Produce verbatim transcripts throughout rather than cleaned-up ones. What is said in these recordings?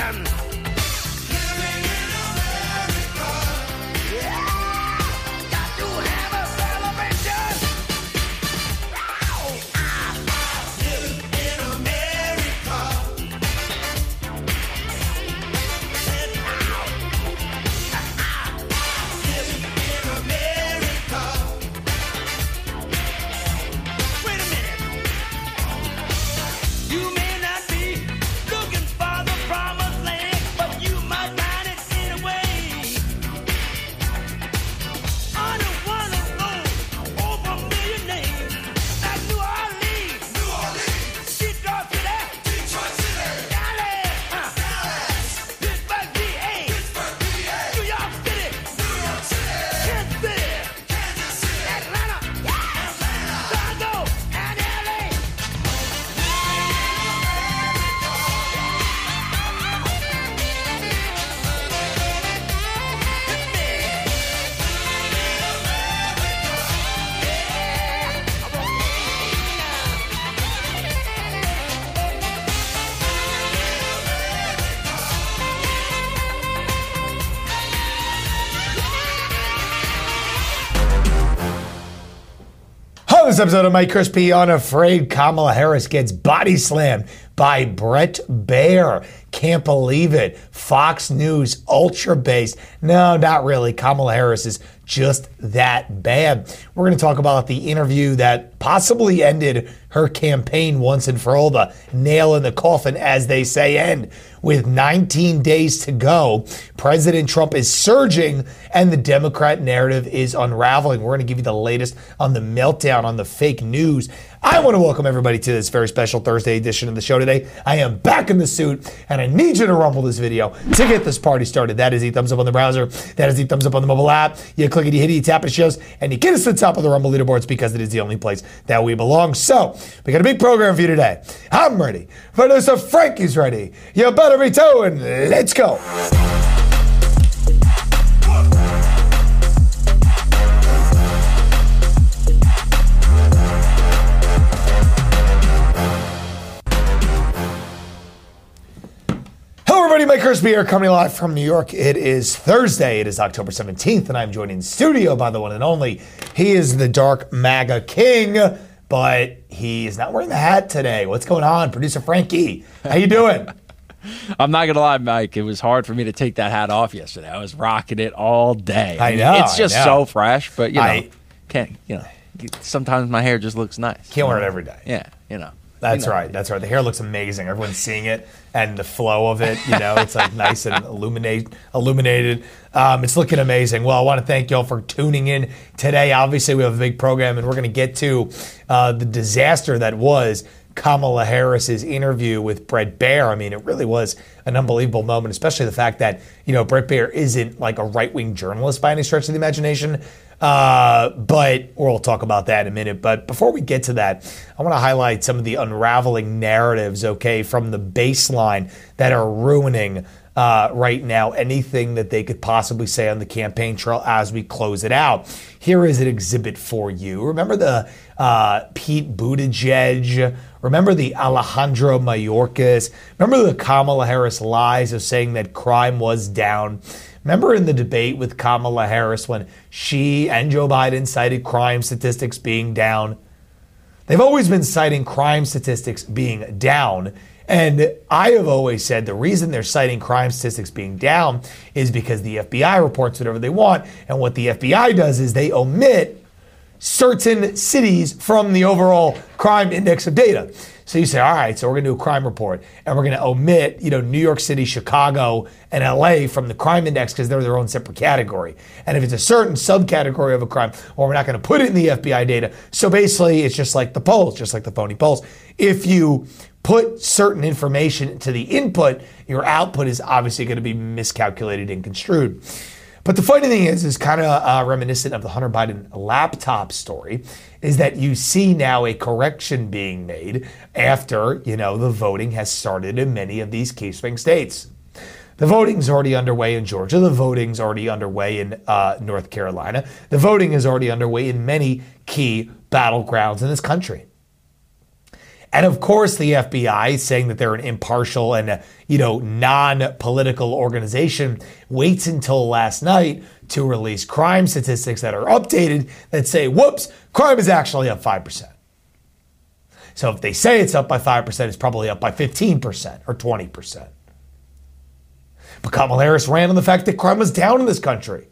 This episode of Mike Crispy Unafraid. Kamala Harris gets body slammed by Bret Baier. Can't believe it. Fox News, ultra based. No, not really. Kamala Harris is just that bad. We're going to talk about the interview that possibly ended her campaign once and for all, the nail in the coffin, as they say, and with nineteen days to go, President Trump is surging and the Democrat narrative is unraveling. We're going to give you the latest on the meltdown, on the fake news. I want to welcome everybody to this very special Thursday edition of the show today. I am back in the suit, and I need you to rumble this video to get this party started. That is the thumbs up on the browser. That is the thumbs up on the mobile app. You click it, you hit it, you tap it, it shows, and you get us to the top of the Rumble leaderboards because it is the only place that we belong. So, we got a big program for you today. I'm ready. Producer Frankie's ready. You better be too, and let's go. Everybody, Mike Crispy here, coming live from New York. It is Thursday. It is October seventeenth, and I'm joined in studio by the one and only. He is the Dark MAGA King, but he is not wearing the hat today. What's going on, Producer Frankie? How you doing? I'm not going to lie, Mike. It was hard for me to take that hat off yesterday. I was rocking it all day. I know. It's just I know. so fresh, but, you know, I, can't, you know, sometimes my hair just looks nice. Can't wear it every day. Yeah, you know. That's you know. right. That's right. The hair looks amazing. Everyone's seeing it, and the flow of it, you know, it's like nice and illuminate, illuminated. Um, it's looking amazing. Well, I want to thank y'all for tuning in today. Obviously, we have a big program, and we're going to get to uh, the disaster that was Kamala Harris's interview with Bret Baier. I mean, it really was an unbelievable moment, especially the fact that, you know, Bret Baier isn't like a right-wing journalist by any stretch of the imagination. Uh, but we'll talk about that in a minute. But before we get to that, I want to highlight some of the unraveling narratives, okay, from the baseline that are ruining uh, right now anything that they could possibly say on the campaign trail as we close it out. Here is an exhibit for you. Remember the uh, Pete Buttigieg? Remember the Alejandro Mayorkas? Remember the Kamala Harris lies of saying that crime was down? Remember in the debate with Kamala Harris when she and Joe Biden cited crime statistics being down? They've always been citing crime statistics being down. And I have always said the reason they're citing crime statistics being down is because the F B I reports whatever they want. And what the F B I does is they omit certain cities from the overall crime index of data. So you say, all right, so we're going to do a crime report, and we're going to omit, you know, New York City, Chicago, and L A from the crime index because they're their own separate category. And if it's a certain subcategory of a crime, well, we're not going to put it in the F B I data. So basically, it's just like the polls, just like the phony polls. If you put certain information to the input, your output is obviously going to be miscalculated and construed. But the funny thing is, is kind of uh, reminiscent of the Hunter Biden laptop story, is that you see now a correction being made after, you know, the voting has started in many of these key swing states. The voting's already underway in Georgia. The voting's already underway in uh, North Carolina. The voting is already underway in many key battlegrounds in this country. And of course, the F B I, saying that they're an impartial and, uh, you know, non-political organization, waits until last night to release crime statistics that are updated that say, whoops, crime is actually up five percent. So if they say it's up by five percent, it's probably up by fifteen percent or twenty percent. But Kamala Harris ran on the fact that crime was down in this country.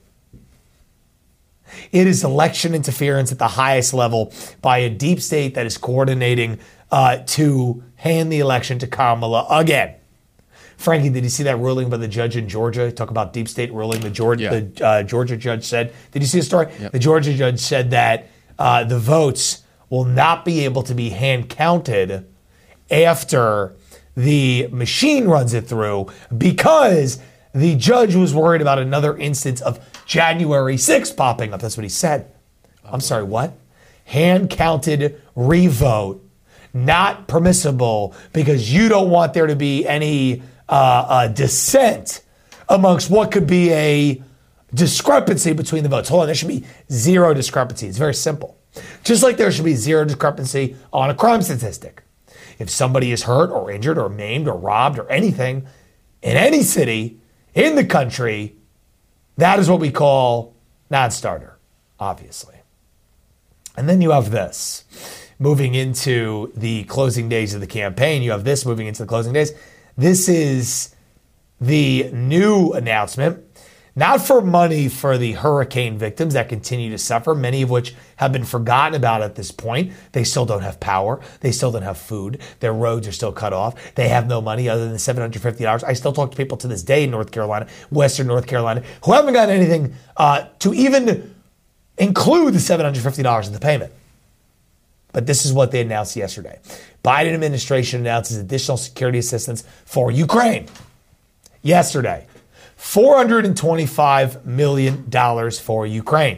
It is election interference at the highest level by a deep state that is coordinating uh, to hand the election to Kamala again. Frankie, did you see that ruling by the judge in Georgia? Talk about deep state ruling. The Georgia, yeah. the, uh, Georgia judge said, did you see the story? Yep. The Georgia judge said that uh, the votes will not be able to be hand counted after the machine runs it through because the judge was worried about another instance of January sixth popping up. That's what he said. I'm sorry, what? Hand counted revote, not permissible because you don't want there to be any uh, uh, dissent amongst what could be a discrepancy between the votes. Hold on, there should be zero discrepancy. It's very simple. Just like there should be zero discrepancy on a crime statistic. If somebody is hurt or injured or maimed or robbed or anything in any city in the country, that is what we call non-starter, obviously. And then you have this. Moving into the closing days of the campaign, you have this moving into the closing days. This is the new announcement, not for money for the hurricane victims that continue to suffer, many of which have been forgotten about at this point. They still don't have power. They still don't have food. Their roads are still cut off. They have no money other than seven hundred fifty dollars. I still talk to people to this day in North Carolina, Western North Carolina, who haven't gotten anything uh, to even include the seven hundred fifty dollars in the payment. But this is what they announced yesterday. Biden administration announces additional security assistance for Ukraine. Yesterday, four hundred twenty-five million dollars for Ukraine.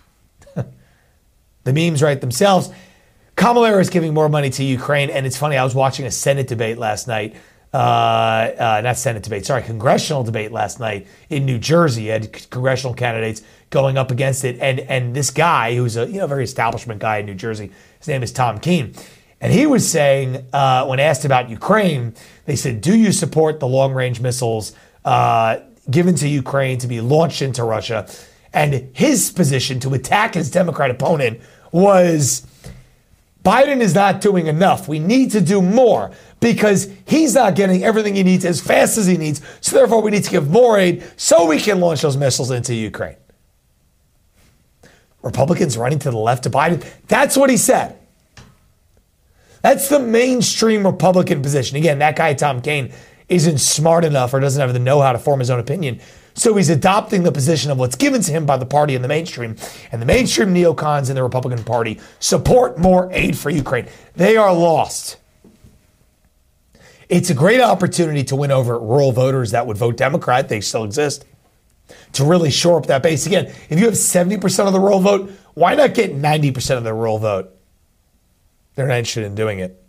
The memes write themselves. Kamala Harris giving more money to Ukraine. And it's funny, I was watching a Senate debate last night. Uh, uh, not Senate debate, sorry, congressional debate last night in New Jersey. You had congressional candidates going up against it. And and this guy, who's a you know very establishment guy in New Jersey, his name is Tom Keene. And he was saying, uh, when asked about Ukraine, they said, do you support the long-range missiles uh, given to Ukraine to be launched into Russia? And his position to attack his Democrat opponent was, Biden is not doing enough. We need to do more because he's not getting everything he needs as fast as he needs. So therefore, we need to give more aid so we can launch those missiles into Ukraine. Republicans running to the left of Biden. That's what he said. That's the mainstream Republican position. Again, that guy, Tom Keene, isn't smart enough or doesn't have the know-how to form his own opinion. So he's adopting the position of what's given to him by the party in the mainstream. And the mainstream neocons in the Republican Party support more aid for Ukraine. They are lost. It's a great opportunity to win over rural voters that would vote Democrat. They still exist. To really shore up that base. Again, if you have seventy percent of the rural vote, why not get ninety percent of the rural vote? They're not interested in doing it.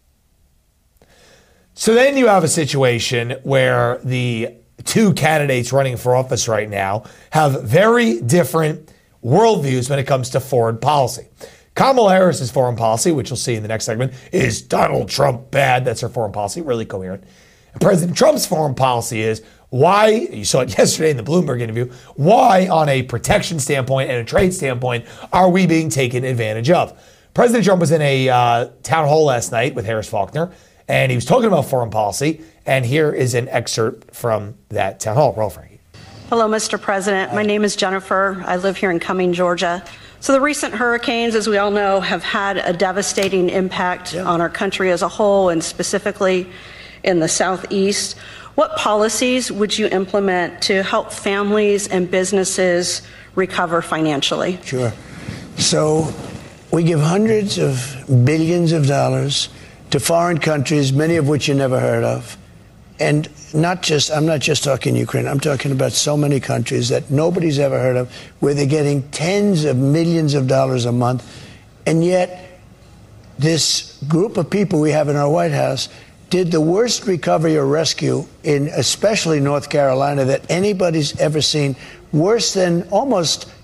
So then you have a situation where the two candidates running for office right now have very different worldviews when it comes to foreign policy. Kamala Harris's foreign policy, which we'll see in the next segment, is Donald Trump bad. That's her foreign policy, really coherent. And President Trump's foreign policy is why, you saw it yesterday in the Bloomberg interview, why on a protection standpoint and a trade standpoint are we being taken advantage of? President Trump was in a uh, town hall last night with Harris Faulkner, and he was talking about foreign policy. And here is an excerpt from that town hall. Roll, Frankie. Hello, Mister President. My name is Jennifer. I live here in Cumming, Georgia. So the recent hurricanes, as we all know, have had a devastating impact yeah. on our country as a whole and specifically in the Southeast. What policies would you implement to help families and businesses recover financially? Sure. So we give hundreds of billions of dollars to foreign countries, many of which you never heard of. And not just, I'm not just talking Ukraine, I'm talking about so many countries that nobody's ever heard of, where they're getting tens of millions of dollars a month. And yet, this group of people we have in our White House did the worst recovery or rescue in especially North Carolina that anybody's ever seen, worse than almost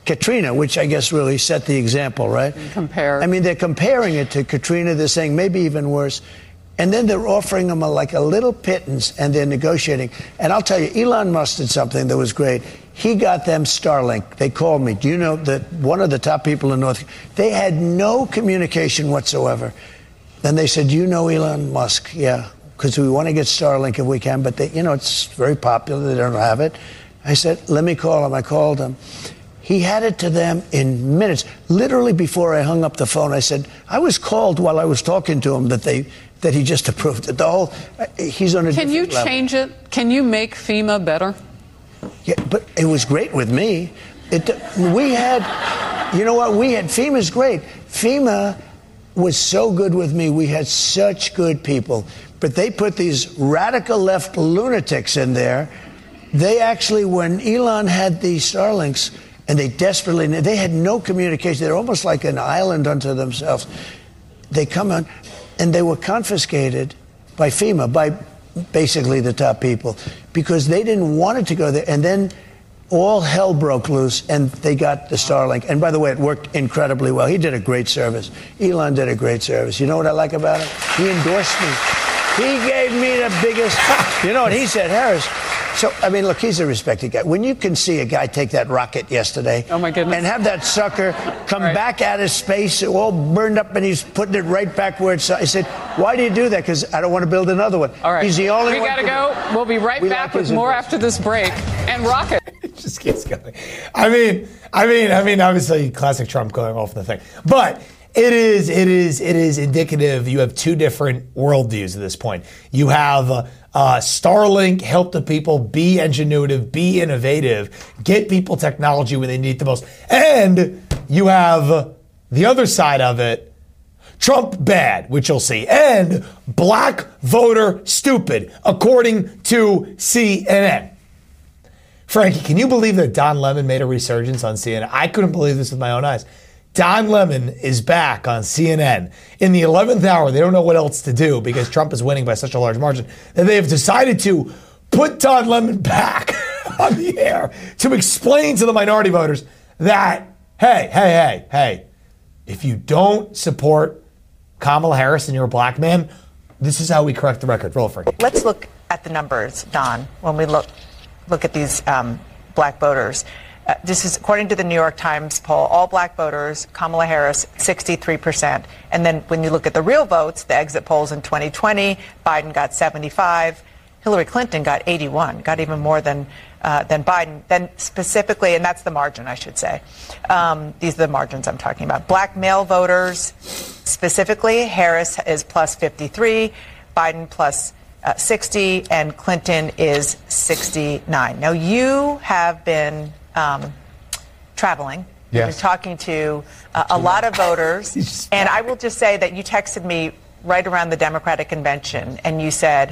Katrina, which I guess really set the example, right? Compare. I mean, they're comparing it to Katrina. They're saying maybe even worse. And then they're offering them a, like a little pittance, and they're negotiating. And I'll tell you, Elon Musk did something that was great. He got them Starlink. They called me. Do you know that one of the top people in North, they had no communication whatsoever. Then they said, do you know Elon Musk? Yeah, because we want to get Starlink if we can, but they, you know, it's very popular. They don't have it. I said, let me call him. I called him. He had it to them in minutes. Literally before I hung up the phone, I said, I was called while I was talking to him that they that he just approved it. The whole, he's on a Can you different change it? Can you make FEMA better? Yeah, but it was great with me. It, we had, you know what, we had, FEMA's great. FEMA was so good with me. We had such good people. But they put these radical left lunatics in there. They actually, when Elon had the Starlinks, and they desperately, they had no communication. They're almost like an island unto themselves. They come on, and they were confiscated by FEMA, by basically the top people, because they didn't want it to go there. And then all hell broke loose, and they got the Starlink. And by the way, it worked incredibly well. He did a great service. Elon did a great service. You know what I like about him? He endorsed me. He gave me the biggest, you know what he said, Harris. So, I mean, look, he's a respected guy. When you can see a guy take that rocket yesterday oh my goodness. and have that sucker come right. back out of space, all burned up, and he's putting it right back where it's. I said, why do you do that? Because I don't want to build another one. All right. He's the only we one. We got to go. We'll be right we back like with more after this break. And rocket. It just keeps going. I mean, I mean, I mean, obviously, classic Trump going off the thing. But it is, it is, it is indicative. You have two different worldviews at this point. You have uh, uh, Starlink help the people be ingenuitive, be innovative, get people technology when they need it the most. And you have the other side of it, Trump bad, which you'll see, and black voter stupid, according to C N N. Frankie, can you believe that Don Lemon made a resurgence on C N N? I couldn't believe this with my own eyes. Don Lemon is back on C N N. In the eleventh hour, they don't know what else to do because Trump is winning by such a large margin that they have decided to put Don Lemon back on the air to explain to the minority voters that, hey, hey, hey, hey, if you don't support Kamala Harris and you're a black man, this is how we correct the record. Roll, Frankie. Let's look at the numbers, Don, when we look look at these um, black voters. Uh, this is according to the New York Times poll. All black voters, Kamala Harris, sixty-three percent. And then when you look at the real votes, the exit polls in twenty twenty, Biden got seventy-five, Hillary Clinton got eighty-one, got even more than uh, than Biden. Then specifically, and that's the margin, I should say. Um, these are the margins I'm talking about. Black male voters, specifically, Harris is plus fifty-three, Biden plus uh, sixty, and Clinton is sixty-nine. Now, you have been Um, traveling. Yes. You're talking to uh, a lot of voters. And I will just say that you texted me right around the Democratic convention and you said,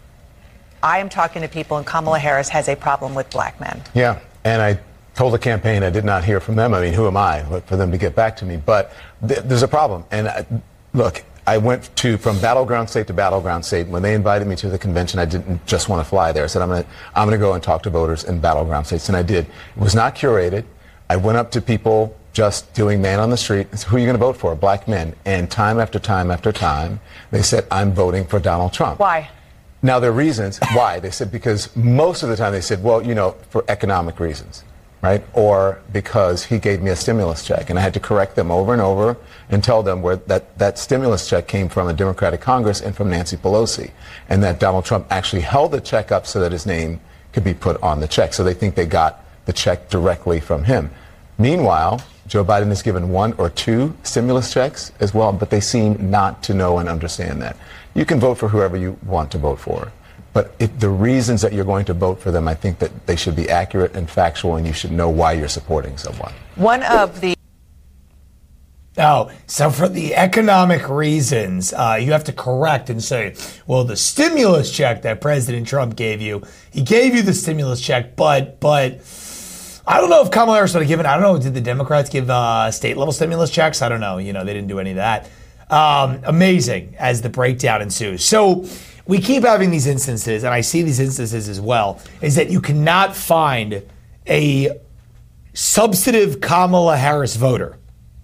I am talking to people and Kamala Harris has a problem with black men. Yeah. And I told the campaign I did not hear from them. I mean, who am I for them to get back to me? But th- there's a problem. And uh, look, I went to from battleground state to battleground state. When they invited me to the convention, I didn't just want to fly there. I said, I'm going to I'm going to go and talk to voters in battleground states. And I did. It was not curated. I went up to people just doing man on the street. I said, who are you going to vote for? Black men. And time after time after time, they said, I'm voting for Donald Trump. Why? Now, their reasons. Why? They said, because most of the time they said, well, you know, for economic reasons. Right? Or because he gave me a stimulus check. And I had to correct them over and over and tell them where that, that stimulus check came from a Democratic Congress and from Nancy Pelosi. And that Donald Trump actually held the check up so that his name could be put on the check. So they think they got the check directly from him. Meanwhile, Joe Biden has given one or two stimulus checks as well, but they seem not to know and understand that. You can vote for whoever you want to vote for. But if the reasons that you're going to vote for them, I think that they should be accurate and factual, and you should know why you're supporting someone. One of the Oh, so for the economic reasons, uh, you have to correct and say, well, the stimulus check that President Trump gave you, he gave you the stimulus check, but but I don't know if Kamala Harris would have given, I don't know, did the Democrats give uh, state-level stimulus checks? I don't know. You know, they didn't do any of that. Um, amazing as the breakdown ensues. So we keep having these instances, and I see these instances as well, is that you cannot find a substantive Kamala Harris voter.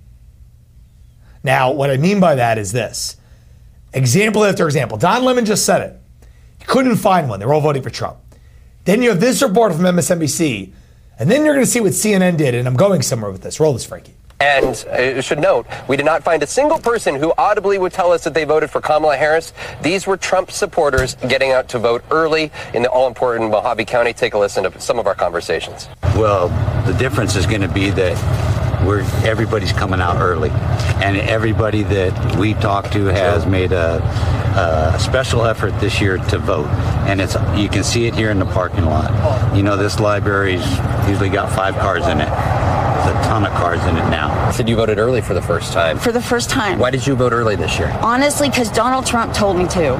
Now, what I mean by that is this. Example after example. Don Lemon just said it. He couldn't find one. They were all voting for Trump. Then you have this report from M S N B C, and then you're going to see what C N N did, and I'm going somewhere with this. Roll this, Frankie. And I should note, we did not find a single person who audibly would tell us that they voted for Kamala Harris. These were Trump supporters getting out to vote early in the all-important Mojave County. Take a listen to some of our conversations. Well, the difference is going to be that we're everybody's coming out early, and everybody that we talk to has made a, a special effort this year to vote, and it's you can see it here in the parking lot. You know, this library's usually got five cars in it. There's a ton of cars in it now. You said you voted early for the first time. For the first time. Why did you vote early this year? Honestly, because Donald Trump told me to.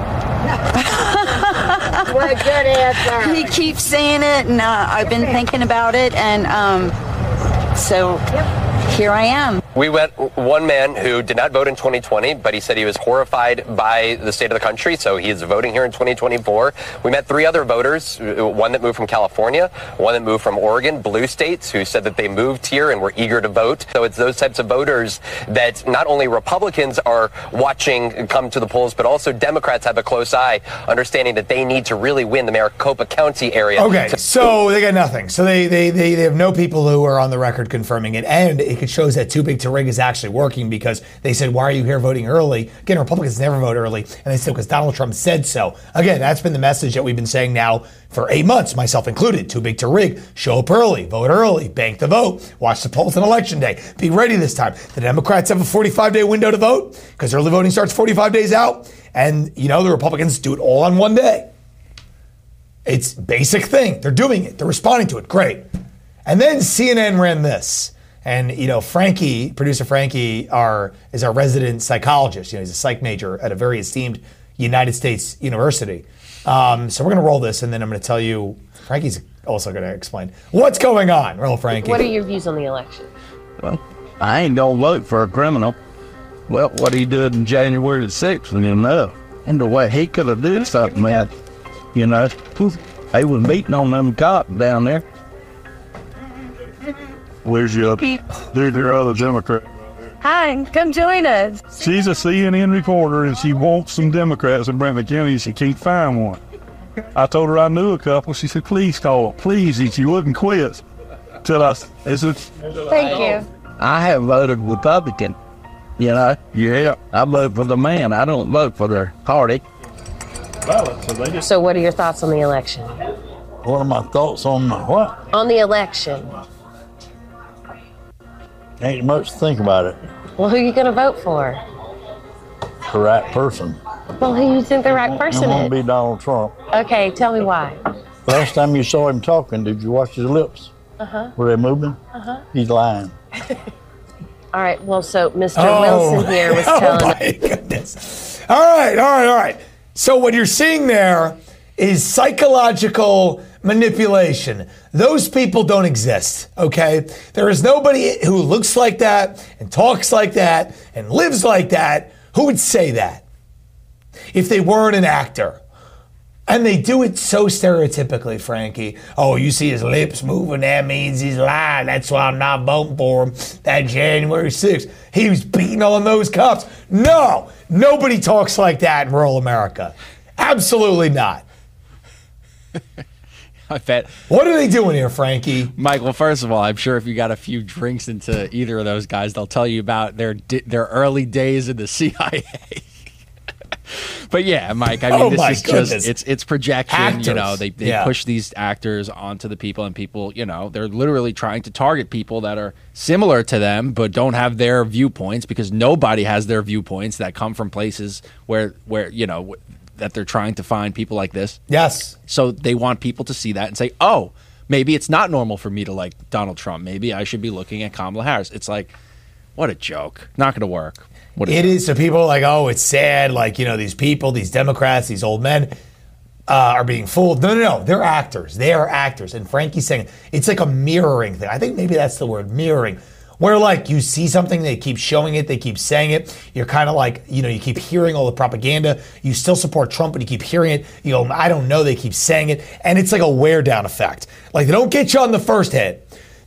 What a good answer. He keeps saying it, and uh, I've been thinking about it, and um, so here I am. We met one man who did not vote in twenty twenty, but he said he was horrified by the state of the country, so he is voting here in twenty twenty-four. We met three other voters, one that moved from California, one that moved from Oregon, blue states, who said that they moved here and were eager to vote. So it's those types of voters that not only Republicans are watching come to the polls, but also Democrats have a close eye, understanding that they need to really win the Maricopa County area. Okay, so they got nothing. So they, they, they, they have no people who are on the record confirming it, and it shows that Too Big to Rig is actually working because they said, why are you here voting early? Again, Republicans never vote early. And they said, because Donald Trump said so. Again, that's been the message that we've been saying now for eight months, myself included. Too big to rig. Show up early. Vote early. Bank the vote. Watch the polls on election day. Be ready this time. The Democrats have a forty-five day window to vote because early voting starts forty-five days out. And, you know, the Republicans do it all on one day. It's a basic thing. They're doing it. They're responding to it. Great. And then C N N ran this. And, you know, Frankie, producer Frankie, our, is our resident psychologist. You know, he's a psych major at a very esteemed United States university. Um, so we're going to roll this, and then I'm going to tell you, Frankie's also going to explain what's going on. Roll, Frankie. What are your views on the election? Well, I ain't going to vote for a criminal. Well, what he did in January the sixth was enough. And the way he could have did something, man, you know, they was beating on them cops down there. Where's your, there's your other Democrat. Hi, come join us. She's a C N N reporter, and she wants some Democrats in Brandon County, and she can't find one. I told her I knew a couple. She said, please call, please, and she wouldn't quit. Till I, is it? Thank you. I have voted Republican, you know. Yeah. I vote for the man. I don't vote for their party. So what are your thoughts on the election? What are my thoughts on the what? On the election. Ain't much to think about it. Well, who are you going to vote for? The right person. Well, who you think the right person I want is? to be Donald Trump. Okay, tell me why. Last time you saw him talking, did you watch his lips? Uh-huh. Were they moving? Uh-huh. He's lying. All right, well, so Mister Oh. Wilson here was telling Oh, my goodness. All right, all right, all right. So what you're seeing there is psychological manipulation. Those people don't exist, okay? There is nobody who looks like that and talks like that and lives like that who would say that if they weren't an actor. And they do it so stereotypically, Frankie. Oh, you see his lips moving, that means he's lying. That's why I'm not voting for him. That January sixth, he was beating on those cops. No, nobody talks like that in rural America. Absolutely not. I bet. What are they doing here, Frankie? Mike, well, first of all, I'm sure if you got a few drinks into either of those guys, they'll tell you about their di- their early days in the C I A. But yeah, Mike, I mean, Oh this my is goodness. just, it's it's projection. Actors. You know, they, they Yeah. push these actors onto the people, and people, you know, they're literally trying to target people that are similar to them but don't have their viewpoints, because nobody has their viewpoints that come from places where, where you know, that they're trying to find people like this. Yes. So they want people to see that and say, oh, maybe it's not normal for me to like Donald Trump. Maybe I should be looking at Kamala Harris. It's like, what a joke. Not going to work. What a It joke. is. So people are like, oh, it's sad. Like, you know, these people, these Democrats, these old men uh, are being fooled. No, no, no. They're actors. They are actors. And Frankie's saying it's like a mirroring thing. I think maybe that's the word, mirroring. Where like you see something, they keep showing it, they keep saying it. You're kind of like, you know, you keep hearing all the propaganda. You still support Trump, but you keep hearing it. You go, I don't know. They keep saying it. And it's like a wear down effect. Like they don't get you on the first hit.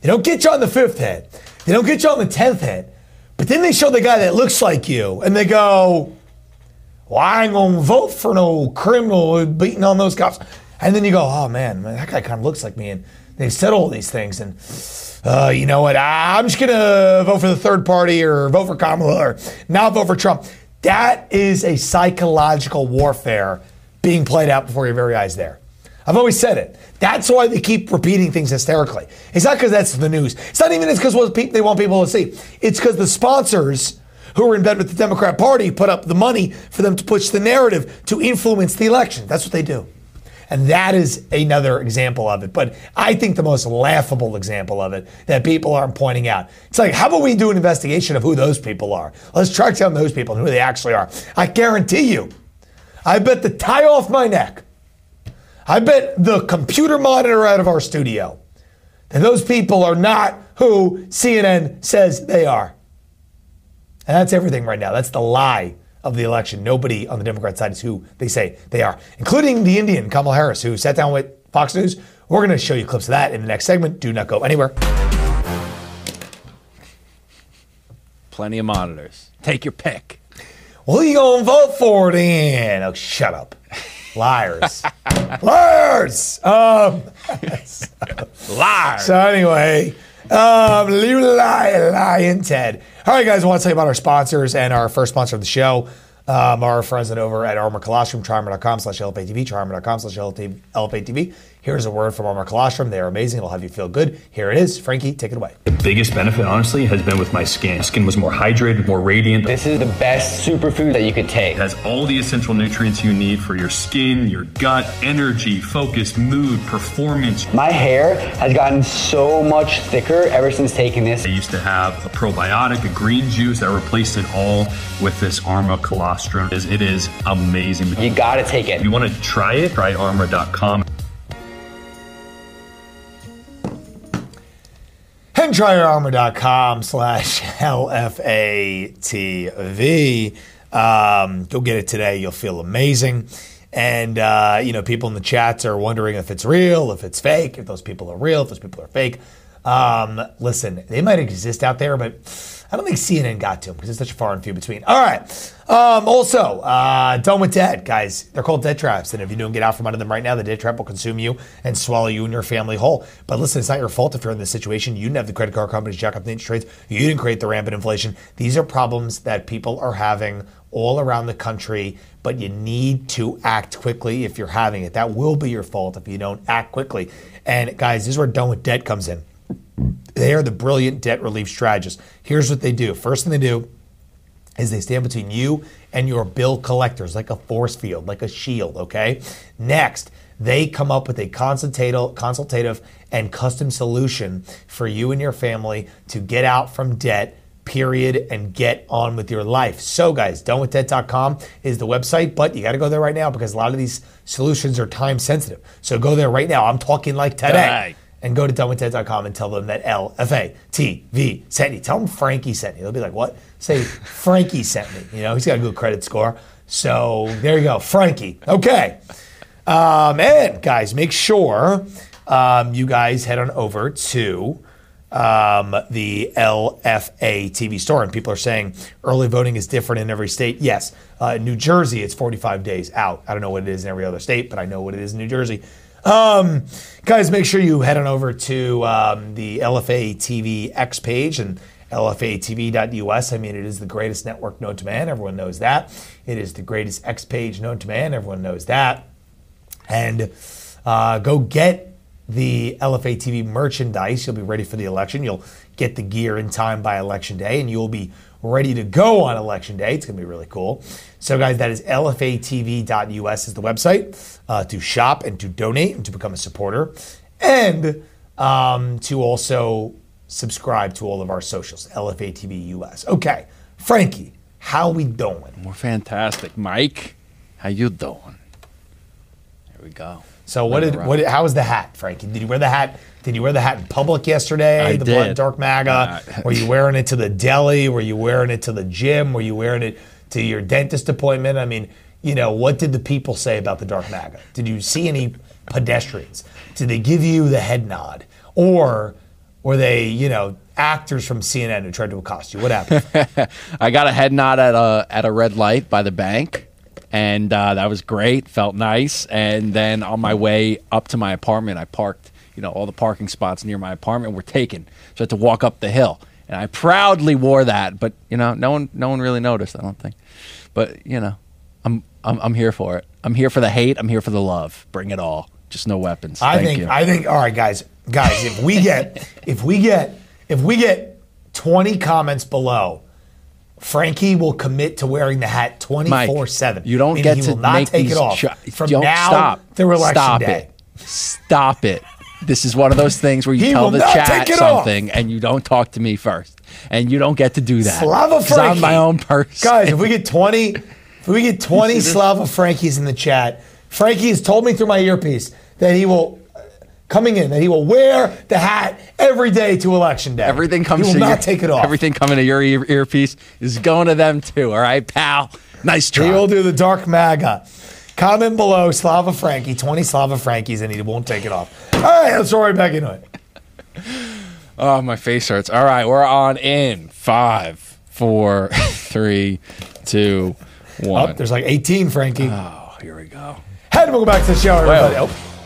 They don't get you on the fifth hit. They don't get you on the tenth hit. But then they show the guy that looks like you, and they go, well, I ain't going to vote for no criminal beating on those cops. And then you go, oh, man, man that guy kind of looks like me. And they've said all these things. And, uh, you know what, I'm just going to vote for the third party or vote for Kamala or not vote for Trump. That is a psychological warfare being played out before your very eyes there. I've always said it. That's why they keep repeating things hysterically. It's not because that's the news. It's not even because what they want people to see. It's because the sponsors who are in bed with the Democrat Party put up the money for them to push the narrative to influence the election. That's what they do. And that is another example of it. But I think the most laughable example of it that people aren't pointing out. It's like, how about we do an investigation of who those people are? Let's track down those people and who they actually are. I guarantee you, I bet the tie off my neck, I bet the computer monitor out of our studio, that those people are not who C N N says they are. And that's everything right now. That's the lie of the election. Nobody on the Democrat side is who they say they are, including the Indian, Kamala Harris, who sat down with Fox News. We're going to show you clips of that in the next segment. Do not go anywhere. Plenty of monitors. Take your pick. Who you going to vote for then? Oh, shut up. Liars. Liars! Um, Liars. So anyway, um, lie, lying Ted. All right, guys, I want to tell you about our sponsors and our first sponsor of the show, um, our friends over at Armor Colostrum, triarmor.com slash LFATV, triarmor.com slash LFATV. Here's a word from Armor Colostrum. They are amazing. It'll have you feel good. Here it is. Frankie, take it away. The biggest benefit, honestly, has been with my skin. Skin was more hydrated, more radiant. This is the best superfood that you could take. It has all the essential nutrients you need for your skin, your gut, energy, focus, mood, performance. My hair has gotten so much thicker ever since taking this. I used to have a probiotic, a green juice that replaced it all with this Armor Colostrum. It is amazing. You gotta take it. If you want to try it, try armor dot com. And try armor.com slash LFATV. Um, go get it today. You'll feel amazing. And, uh, you know, people in the chats are wondering if it's real, if it's fake, if those people are real, if those people are fake. Um, listen, they might exist out there, but I don't think C N N got to them because it's such a far and few between. All right. Um, also, uh, done with debt, guys. They're called debt traps. And if you don't get out from under them right now, the debt trap will consume you and swallow you and your family whole. But listen, it's not your fault if you're in this situation. You didn't have the credit card companies jack up the interest rates. You didn't create the rampant inflation. These are problems that people are having all around the country, but you need to act quickly if you're having it. That will be your fault if you don't act quickly. And guys, this is where Done with Debt comes in. They are the brilliant debt relief strategists. Here's what they do. First thing they do is they stand between you and your bill collectors like a force field, like a shield, okay? Next, they come up with a consultative, consultative and custom solution for you and your family to get out from debt, period, and get on with your life. So guys, done with debt dot com is the website, but you got to go there right now because a lot of these solutions are time sensitive. So go there right now. I'm talking like today. Right. And go to done with debt dot com and tell them that L F A T V sent you. Tell them Frankie sent you. They'll be like, what? Say, Frankie sent me. You know, he's got a good credit score. So there you go, Frankie. Okay. Um, and guys, make sure um, you guys head on over to um, the L F A T V store. And people are saying early voting is different in every state. Yes. Uh, in New Jersey, it's forty-five days out. I don't know what it is in every other state, but I know what it is in New Jersey. Um, guys, make sure you head on over to um, the L F A T V X page and L F A T V dot U S. I mean, it is the greatest network known to man. Everyone knows that. It is the greatest X page known to man. Everyone knows that. And uh, go get the L F A T V merchandise. You'll be ready for the election. You'll get the gear in time by Election Day, and you'll be ready to go on Election Day. It's going to be really cool. So, guys, that is L F A T V dot U S is the website uh, to shop and to donate and to become a supporter and um, to also subscribe to all of our socials, L F A T V U S. Okay, Frankie, how we doing? We're fantastic. Mike, how you doing? There we go. So what did what? How was the hat, Frankie? Did you wear the hat? Did you wear the hat in public yesterday? I the did. Blood and Dark MAGA. Uh, Were you wearing it to the deli? Were you wearing it to the gym? Were you wearing it to your dentist appointment? I mean, you know, what did the people say about the Dark MAGA? Did you see any pedestrians? Did they give you the head nod? Or were they, you know, actors from C N N who tried to accost you? What happened? I got a head nod at a at a red light by the bank, and uh, that was great. Felt nice. And then on my way up to my apartment, I parked. You know, all the parking spots near my apartment were taken, so I had to walk up the hill. And I proudly wore that, but you know, no one no one really noticed. I don't think. But you know, I'm I'm I'm here for it. I'm here for the hate. I'm here for the love. Bring it all. Just no weapons. I Thank think you. I think all right, guys, guys. If we get if we get if we get twenty comments below, Frankie will commit to wearing the hat twenty-four seven. You don't Meaning get he to will not make take these it off cho- from don't now stop. through election Stop day. it. Stop it. This is one of those things where you He tell will the not chat take it something and you don't talk to me first, and you don't get to do that. Slava 'Cause I'm Frankie, my own person. Guys, if we get twenty, if we get twenty Slava Frankies in the chat, Frankie has told me through my earpiece that he will. Coming in, that he will wear the hat every day to election day. Everything comes he will to not your, take it off. Everything coming to your ear, earpiece is going to them too. All right, pal. Nice try. He will do the dark MAGA. Comment below Slava Frankie, twenty Slava Frankies, and he won't take it off. All right, let's roll right back into it. Oh, my face hurts. All right, we're on in five, four, three, two, one. Oh, there's like eighteen, Frankie. Oh, here we go. And we'll go back to the show, everybody. Well, oh.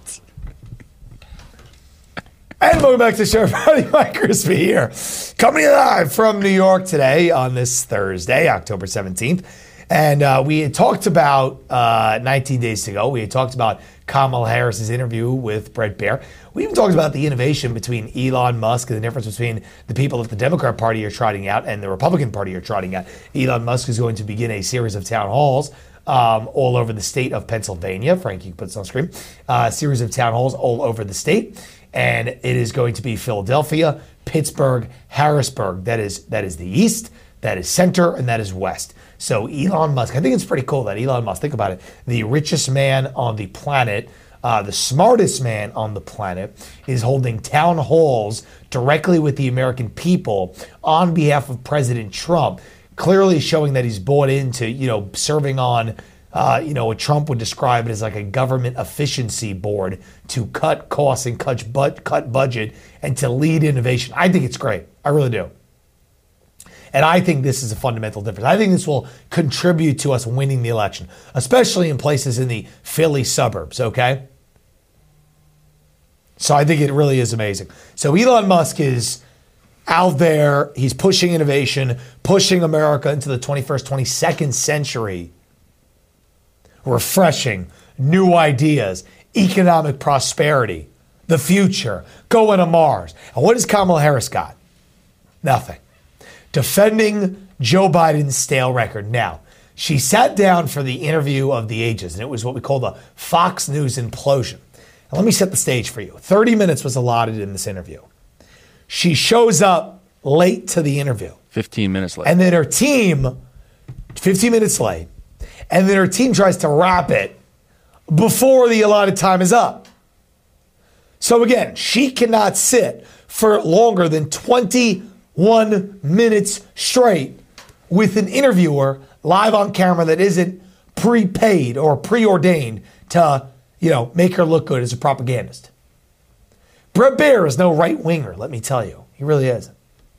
And welcome back to the show, everybody. Mike Crispy here, coming live from New York today on this Thursday, October seventeenth. And uh, we had talked about uh, nineteen days ago, we had talked about Kamala Harris's interview with Bret Baier. We even talked about the innovation between Elon Musk and the difference between the people that the Democrat Party are trotting out and the Republican Party are trotting out. Elon Musk is going to begin a series of town halls Um, all over the state of Pennsylvania. Frankie puts on screen. Uh, a series of town halls all over the state. And it is going to be Philadelphia, Pittsburgh, Harrisburg. That is that is the east, that is center, and that is west. So Elon Musk, I think it's pretty cool that Elon Musk, think about it, the richest man on the planet, uh, the smartest man on the planet, is holding town halls directly with the American people on behalf of President Trump, clearly showing that he's bought into, you know, serving on, uh, you know, what Trump would describe it as like a government efficiency board to cut costs and cut, but, cut budget and to lead innovation. I think it's great. I really do. And I think this is a fundamental difference. I think this will contribute to us winning the election, especially in places in the Philly suburbs, okay? So I think it really is amazing. So Elon Musk is out there, he's pushing innovation, pushing America into the twenty-first, twenty-second century, refreshing, new ideas, economic prosperity, the future, going to Mars. And what has Kamala Harris got? Nothing. Defending Joe Biden's stale record. Now, she sat down for the interview of the ages, and it was what we call the Fox News implosion. And let me set the stage for you. thirty minutes was allotted in this interview. She shows up late to the interview. fifteen minutes late. And then her team, fifteen minutes late, and then her team tries to wrap it before the allotted time is up. So again, she cannot sit for longer than twenty-one minutes straight with an interviewer live on camera that isn't prepaid or preordained to, you know, make her look good as a propagandist. Bret Baier is no right-winger, let me tell you. He really isn't.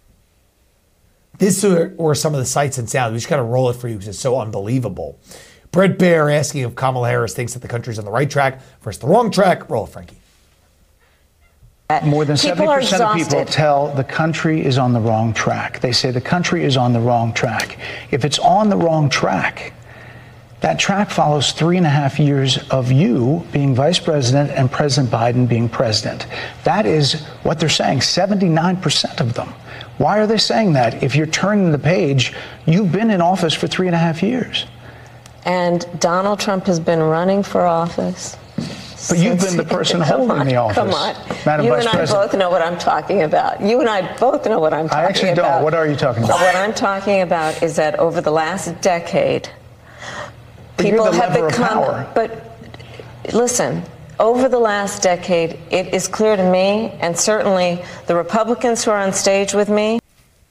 These were some of the sights and sounds. We just got to roll it for you because it's so unbelievable. Bret Baier asking if Kamala Harris thinks that the country's on the right track versus the wrong track. Roll it, Frankie. More than seventy percent of people tell the country is on the wrong track. They say the country is on the wrong track. If it's on the wrong track, that track follows three and a half years of you being vice president and President Biden being president. That is what they're saying, seventy-nine percent of them. Why are they saying that? If you're turning the page, you've been in office for three and a half years. And Donald Trump has been running for office. But you've been the person holding on, the office. Come on. Madam you Vice and I President. both know what I'm talking about. You and I both know what I'm talking about. I actually don't. What are you talking about? What I'm talking about is that over the last decade, but people you're the have lever of become. Power. But listen, over the last decade, it is clear to me, and certainly the Republicans who are on stage with me.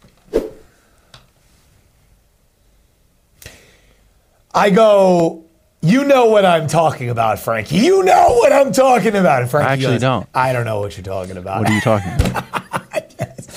I go, you know what I'm talking about, Frankie. You know what I'm talking about. And Frankie I actually goes, don't. I don't know what you're talking about. What are you talking about?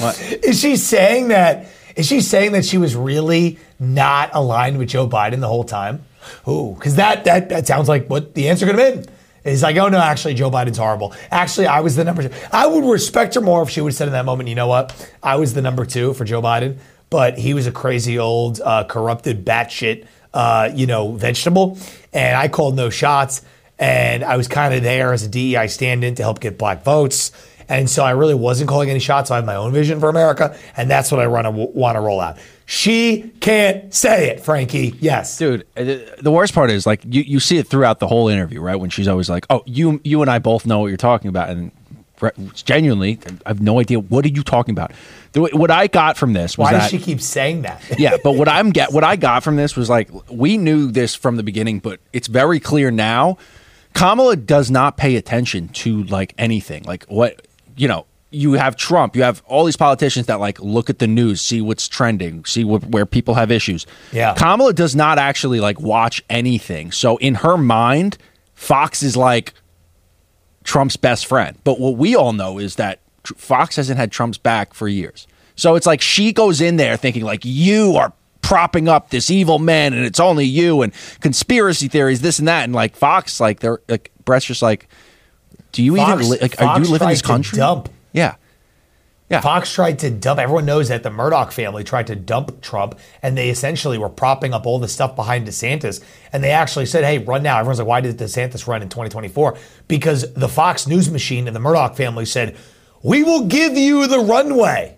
What? Is she saying that? Is she saying that she was really not aligned with Joe Biden the whole time? Ooh, because that, that that sounds like what the answer could have been. Is like, oh no, actually Joe Biden's horrible. Actually, I was the number two. I would respect her more if she would have said in that moment, you know what? I was the number two for Joe Biden, but he was a crazy old, uh, corrupted, batshit, uh, you know, vegetable. And I called no shots. And I was kind of there as a D E I stand-in to help get black votes. And so I really wasn't calling any shots. So I have my own vision for America. And that's what I want to want to roll out. She can't say it, Frankie. Yes. Dude, the worst part is, like, you, you see it throughout the whole interview, right? When she's always like, oh, you you and I both know what you're talking about. And genuinely, I have no idea. What are you talking about? The, what I got from this was Why that... does she keep saying that? Yeah, but what I'm get what I got from this was, like, we knew this from the beginning, but it's very clear now. Kamala does not pay attention to, like, anything. Like, what, you know, you have Trump, you have all these politicians that, like, look at the news, see what's trending, see what, where people have issues. Yeah. Kamala does not actually, like, watch anything. So in her mind, Fox is like Trump's best friend. But what we all know is that Fox hasn't had Trump's back for years. So it's like she goes in there thinking, like, you are propping up this evil man and it's only you, and conspiracy theories, this and that. And, like, Fox, like, they're like, Brett's just like, do you Fox, even li- like, Fox are you live in this tried to country? Dump. Yeah. Yeah. Fox tried to dump. Everyone knows that the Murdoch family tried to dump Trump, and they essentially were propping up all the stuff behind DeSantis. And they actually said, hey, run now. Everyone's like, why did DeSantis run in twenty twenty-four? Because the Fox News machine and the Murdoch family said, we will give you the runway.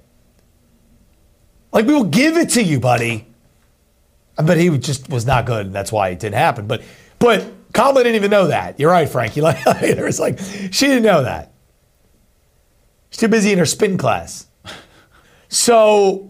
Like, we will give it to you, buddy. But he just was not good, and that's why it didn't happen. But but Kamala didn't even know that. You're right, Frankie. Like, there was like, she didn't know that. She's too busy in her spin class. So,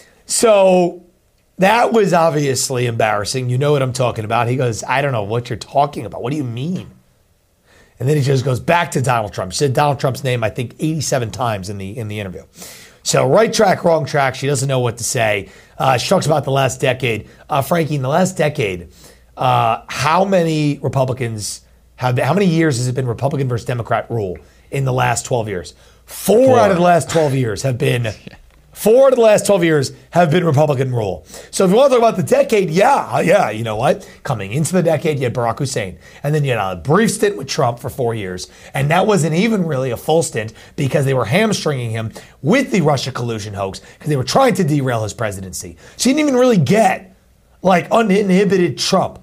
so that was obviously embarrassing. You know what I'm talking about. He goes, I don't know what you're talking about. What do you mean? And then he just goes back to Donald Trump. She said Donald Trump's name, I think, eighty-seven times in the in the interview. So right track, wrong track. She doesn't know what to say. Uh, she talks about the last decade. Uh, Frankie, in the last decade, uh, how many Republicans have been, how many years has it been Republican versus Democrat rule in the last twelve years? Four, Four. out of the last twelve years have been Four out of the last twelve years have been Republican rule. So if you want to talk about the decade, yeah, yeah, you know what? Coming into the decade, you had Barack Hussein. And then you had a brief stint with Trump for four years. And that wasn't even really a full stint because they were hamstringing him with the Russia collusion hoax because they were trying to derail his presidency. So you didn't even really get, like, uninhibited Trump.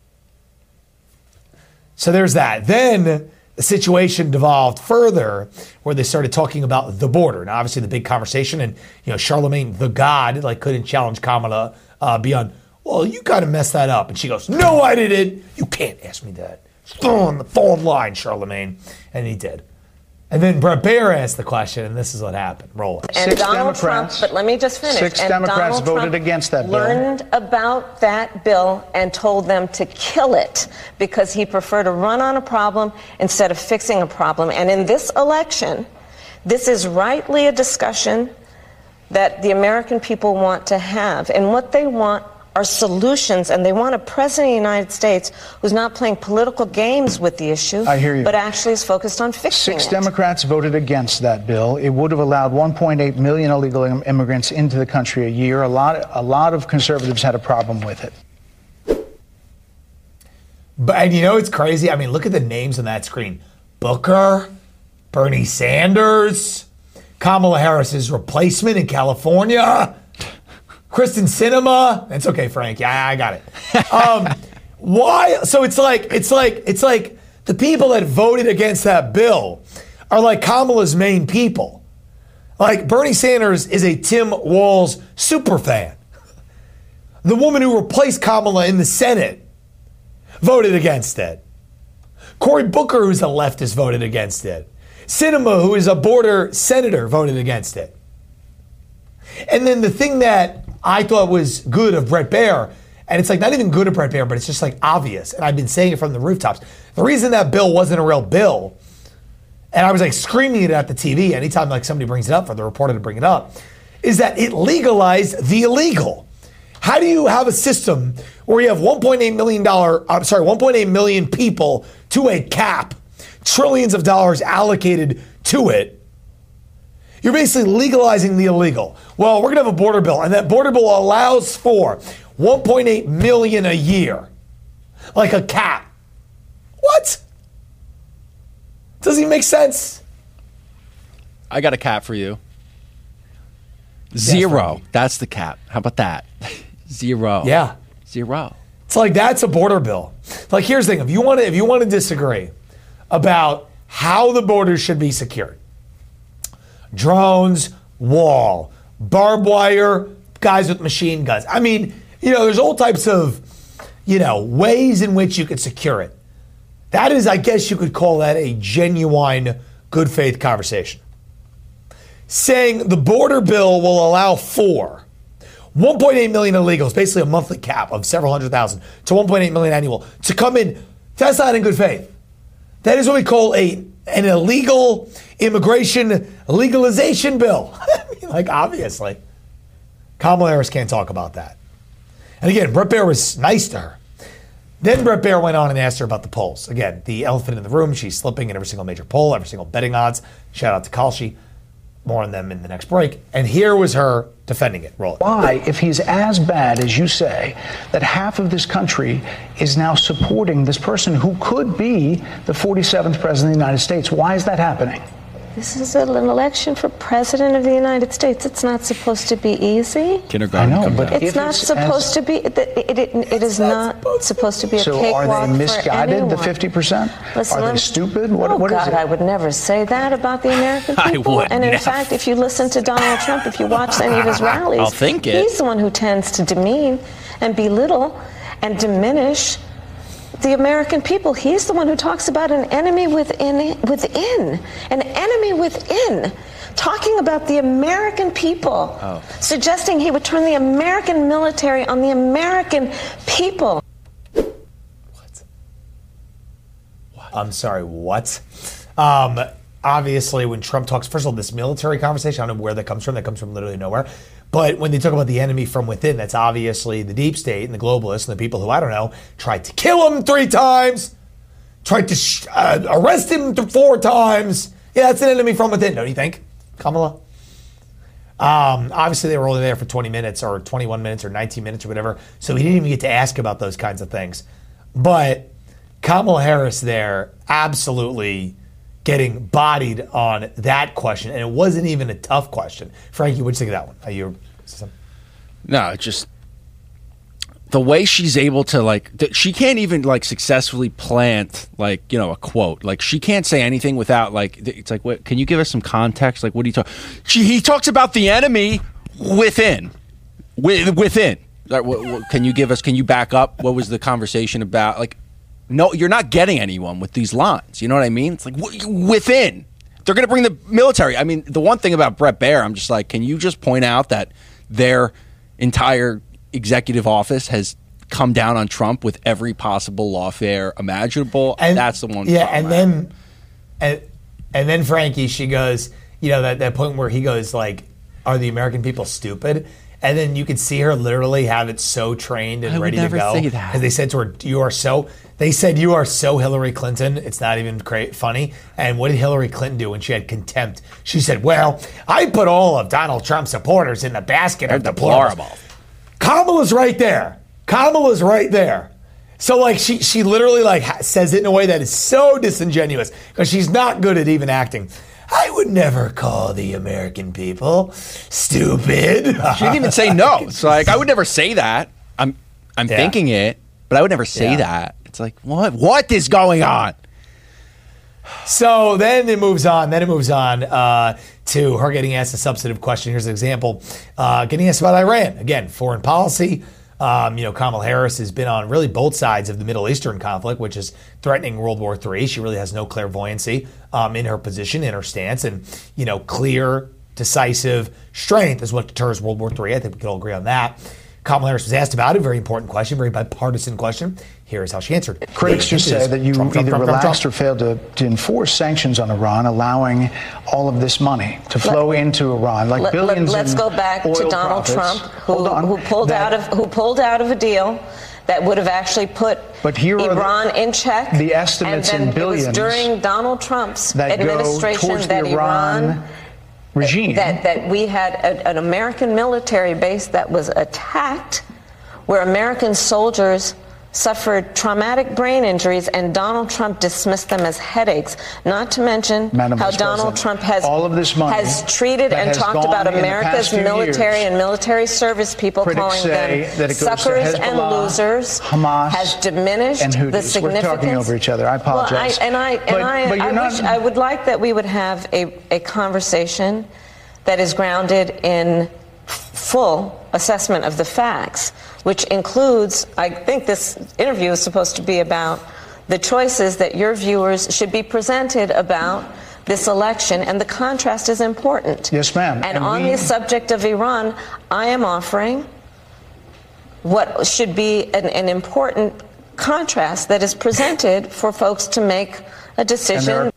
So there's that. Then the situation devolved further where they started talking about the border. And obviously the big conversation, and, you know, Charlemagne, the God, like, couldn't challenge Kamala uh, beyond, well, you kind of messed that up. And she goes, no, I didn't. You can't ask me that. Fall on the fall in line, Charlemagne. And he did. And then Bret Baier asked the question, and this is what happened. Roll it. And Six Donald Democrats, Trump, but let me just finish. Six and Democrats Donald voted Trump against that bill. Learned about that bill and told them to kill it because he preferred to run on a problem instead of fixing a problem. And in this election, this is rightly a discussion that the American people want to have. And what they want are solutions, and they want a president of the United States who's not playing political games with the issue, I hear you. but actually is focused on fixing Six it. Democrats voted against that bill. It would have allowed one point eight million illegal im- immigrants into the country a year. A lot, a lot of conservatives had a problem with it. But, and you know, it's crazy. I mean, look at the names on that screen. Booker, Bernie Sanders, Kamala Harris's replacement in California, Kristen Sinema. It's okay, Frank. Yeah, I got it. Um, why? So it's like it's like it's like the people that voted against that bill are like Kamala's main people. Like Bernie Sanders is a Tim Walz super fan. The woman who replaced Kamala in the Senate voted against it. Cory Booker, who's a leftist, voted against it. Sinema, who is a border senator, voted against it. And then the thing that I thought was good of Bret Baier, and it's like not even good of Bret Baier, but it's just like obvious, and I've been saying it from the rooftops. The reason that bill wasn't a real bill, and I was like screaming it at the T V anytime like somebody brings it up, for the reporter to bring it up, is that it legalized the illegal. How do you have a system where you have one point eight million dollars, I'm sorry, one point eight million people to a cap, trillions of dollars allocated to it? You're basically legalizing the illegal. Well, we're going to have a border bill, and that border bill allows for one point eight million a year, like a cap. What? Doesn't even make sense. I got a cap for you. Zero. Yes, that's the cap. How about that? Zero. Yeah. Zero. It's like that's a border bill. Like here's the thing: if you want to, if you want to disagree about how the borders should be secured, drones, wall, barbed wire, guys with machine guns. I mean, you know, there's all types of, you know, ways in which you could secure it. That is, I guess you could call that a genuine good faith conversation. Saying the border bill will allow for one point eight million illegals, basically a monthly cap of several hundred thousand, to one point eight million annual, to come in, that's not in good faith. That is what we call a an illegal immigration legalization bill. I mean, like, obviously. Kamala Harris can't talk about that. And again, Bret Baier was nice to her. Then Bret Baier went on and asked her about the polls. Again, the elephant in the room, she's slipping in every single major poll, every single betting odds. Shout out to Kalshi. More on them in the next break. And here was her defending it. Roll it. Why, if he's as bad as you say, that half of this country is now supporting this person who could be the forty-seventh president of the United States, why is that happening? This is an election for president of the United States. It's not supposed to be easy. Kindergarten. I know, but It's if not it's supposed as- to be. It, it, it, it is not supposed to be a So cakewalk are they misguided, for the anyone. fifty percent? Listen, Are they I'm- stupid? What, oh what is God, it? I would never say that about the American I people. would and in never. fact, if you listen to Donald Trump, if you watch any of his rallies, I'll think it. he's the one who tends to demean and belittle and diminish the American people. He's the one who talks about an enemy within, within, an enemy within, talking about the American people, Oh. suggesting he would turn the American military on the American people. I'm sorry, what? Um, obviously, when Trump talks, first of all, this military conversation, I don't know where that comes from. That comes from literally nowhere. But when they talk about the enemy from within, that's obviously the deep state and the globalists and the people who, I don't know, tried to kill him three times, tried to sh- uh, arrest him th- four times. Yeah, that's an enemy from within, don't you think, Kamala? Um, obviously, they were only there for twenty minutes or twenty-one minutes or nineteen minutes or whatever, so he didn't even get to ask about those kinds of things. But Kamala Harris there absolutely getting bodied on that question, and it wasn't even a tough question. Frankie, what'd you think of that one? Are you? No, it's just the way she's able to, like, th- she can't even like successfully plant, like, you know, a quote. Like, she can't say anything without, like, th- it's like, what, can you give us some context? Like, what do you talk? She he talks about the enemy within, with, within. Like, what, what, can you give us? Can you back up? What was the conversation about? Like, no, you're not getting anyone with these lines. You know what I mean? It's like w- within. They're going to bring the military. I mean, the one thing about Bret Baier, I'm just like, can you just point out that their entire executive office has come down on Trump with every possible lawfare imaginable? And that's the one. Yeah, problem and I have. then, and, and then Frankie, she goes, you know, that, that point where he goes, like, are the American people stupid? And then you could see her literally have it so trained and I would ready never to go. say that. Because they said to her, "You are so." They said, "You are so Hillary Clinton." It's not even cra- funny. And what did Hillary Clinton do when she had contempt? She said, "Well, I put all of Donald Trump's supporters in the basket of They're deplorables." deplorable. Kamala's right there. Kamala's right there. So like she she literally like ha- says it in a way that is so disingenuous because she's not good at even acting. I would never call the American people stupid. She didn't even say no. It's like, I would never say that. I'm I'm Yeah. thinking it, but I would never say Yeah. that. It's like, what? What is going on? So then it moves on. Then it moves on uh, to her getting asked a substantive question. Here's an example. Uh, getting asked about Iran. Again, foreign policy. Um, you know, Kamala Harris has been on really both sides of the Middle Eastern conflict, which is threatening World War Three. She really has no clairvoyancy um, in her position, in her stance. And, you know, clear, decisive strength is what deters World War Three. I think we can all agree on that. Kamala Harris was asked about it. Very important question, very bipartisan question. Here's how she answered. Critics just say that you Trump, Trump, either Trump, Trump, relaxed Trump. or failed to, to enforce sanctions on Iran, allowing all of this money to flow into Iran, like Let, billions. us in go back to oil Donald profits. Trump, who, Hold on. who pulled That- out of who pulled out of a deal that would have actually put But here are Iran the- in check. the estimates and then in billions It was during Donald Trump's that go administration towards that the Iran regime. That, that we had a, an American military base that was attacked, where American soldiers suffered traumatic brain injuries, and Donald Trump dismissed them as headaches. Not to mention Madam how Vice Donald President, Trump has all of this money has treated that and has talked gone about in the America's past few military years. and military service people, Critics calling say them that it goes to suckers and Hezbollah, losers, Hamas, has diminished and the Houthis. significance. We're talking over each other. I apologize. Well, I, and I, and But- I, but you're I, not- wish, I would like that we would have a, a conversation that is grounded in full assessment of the facts, which includes, I think this interview is supposed to be about the choices that your viewers should be presented about this election, and the contrast is important. Yes, ma'am. And, And on we- the subject of Iran, I am offering what should be an, an important contrast that is presented for folks to make a decision.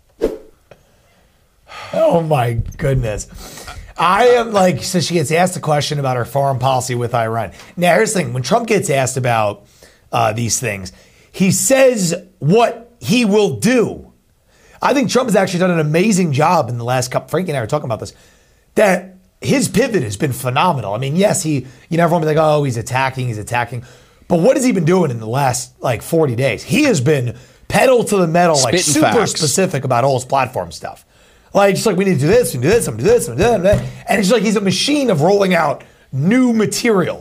Oh my goodness. I am like, so she gets asked a question about her foreign policy with Iran. Now, here's the thing. When Trump gets asked about uh, these things, he says what he will do. I think Trump has actually done an amazing job in the last couple, Frankie and I were talking about this, that his pivot has been phenomenal. I mean, yes, he, you know, everyone will be like, oh, he's attacking, he's attacking. But what has he been doing in the last like forty days? He has been pedal to the metal, like Spitting super facts. specific about all his platform stuff. Like, just like, we need to do this, and do this, and do this, and do that, and that. And it's like he's a machine of rolling out new material.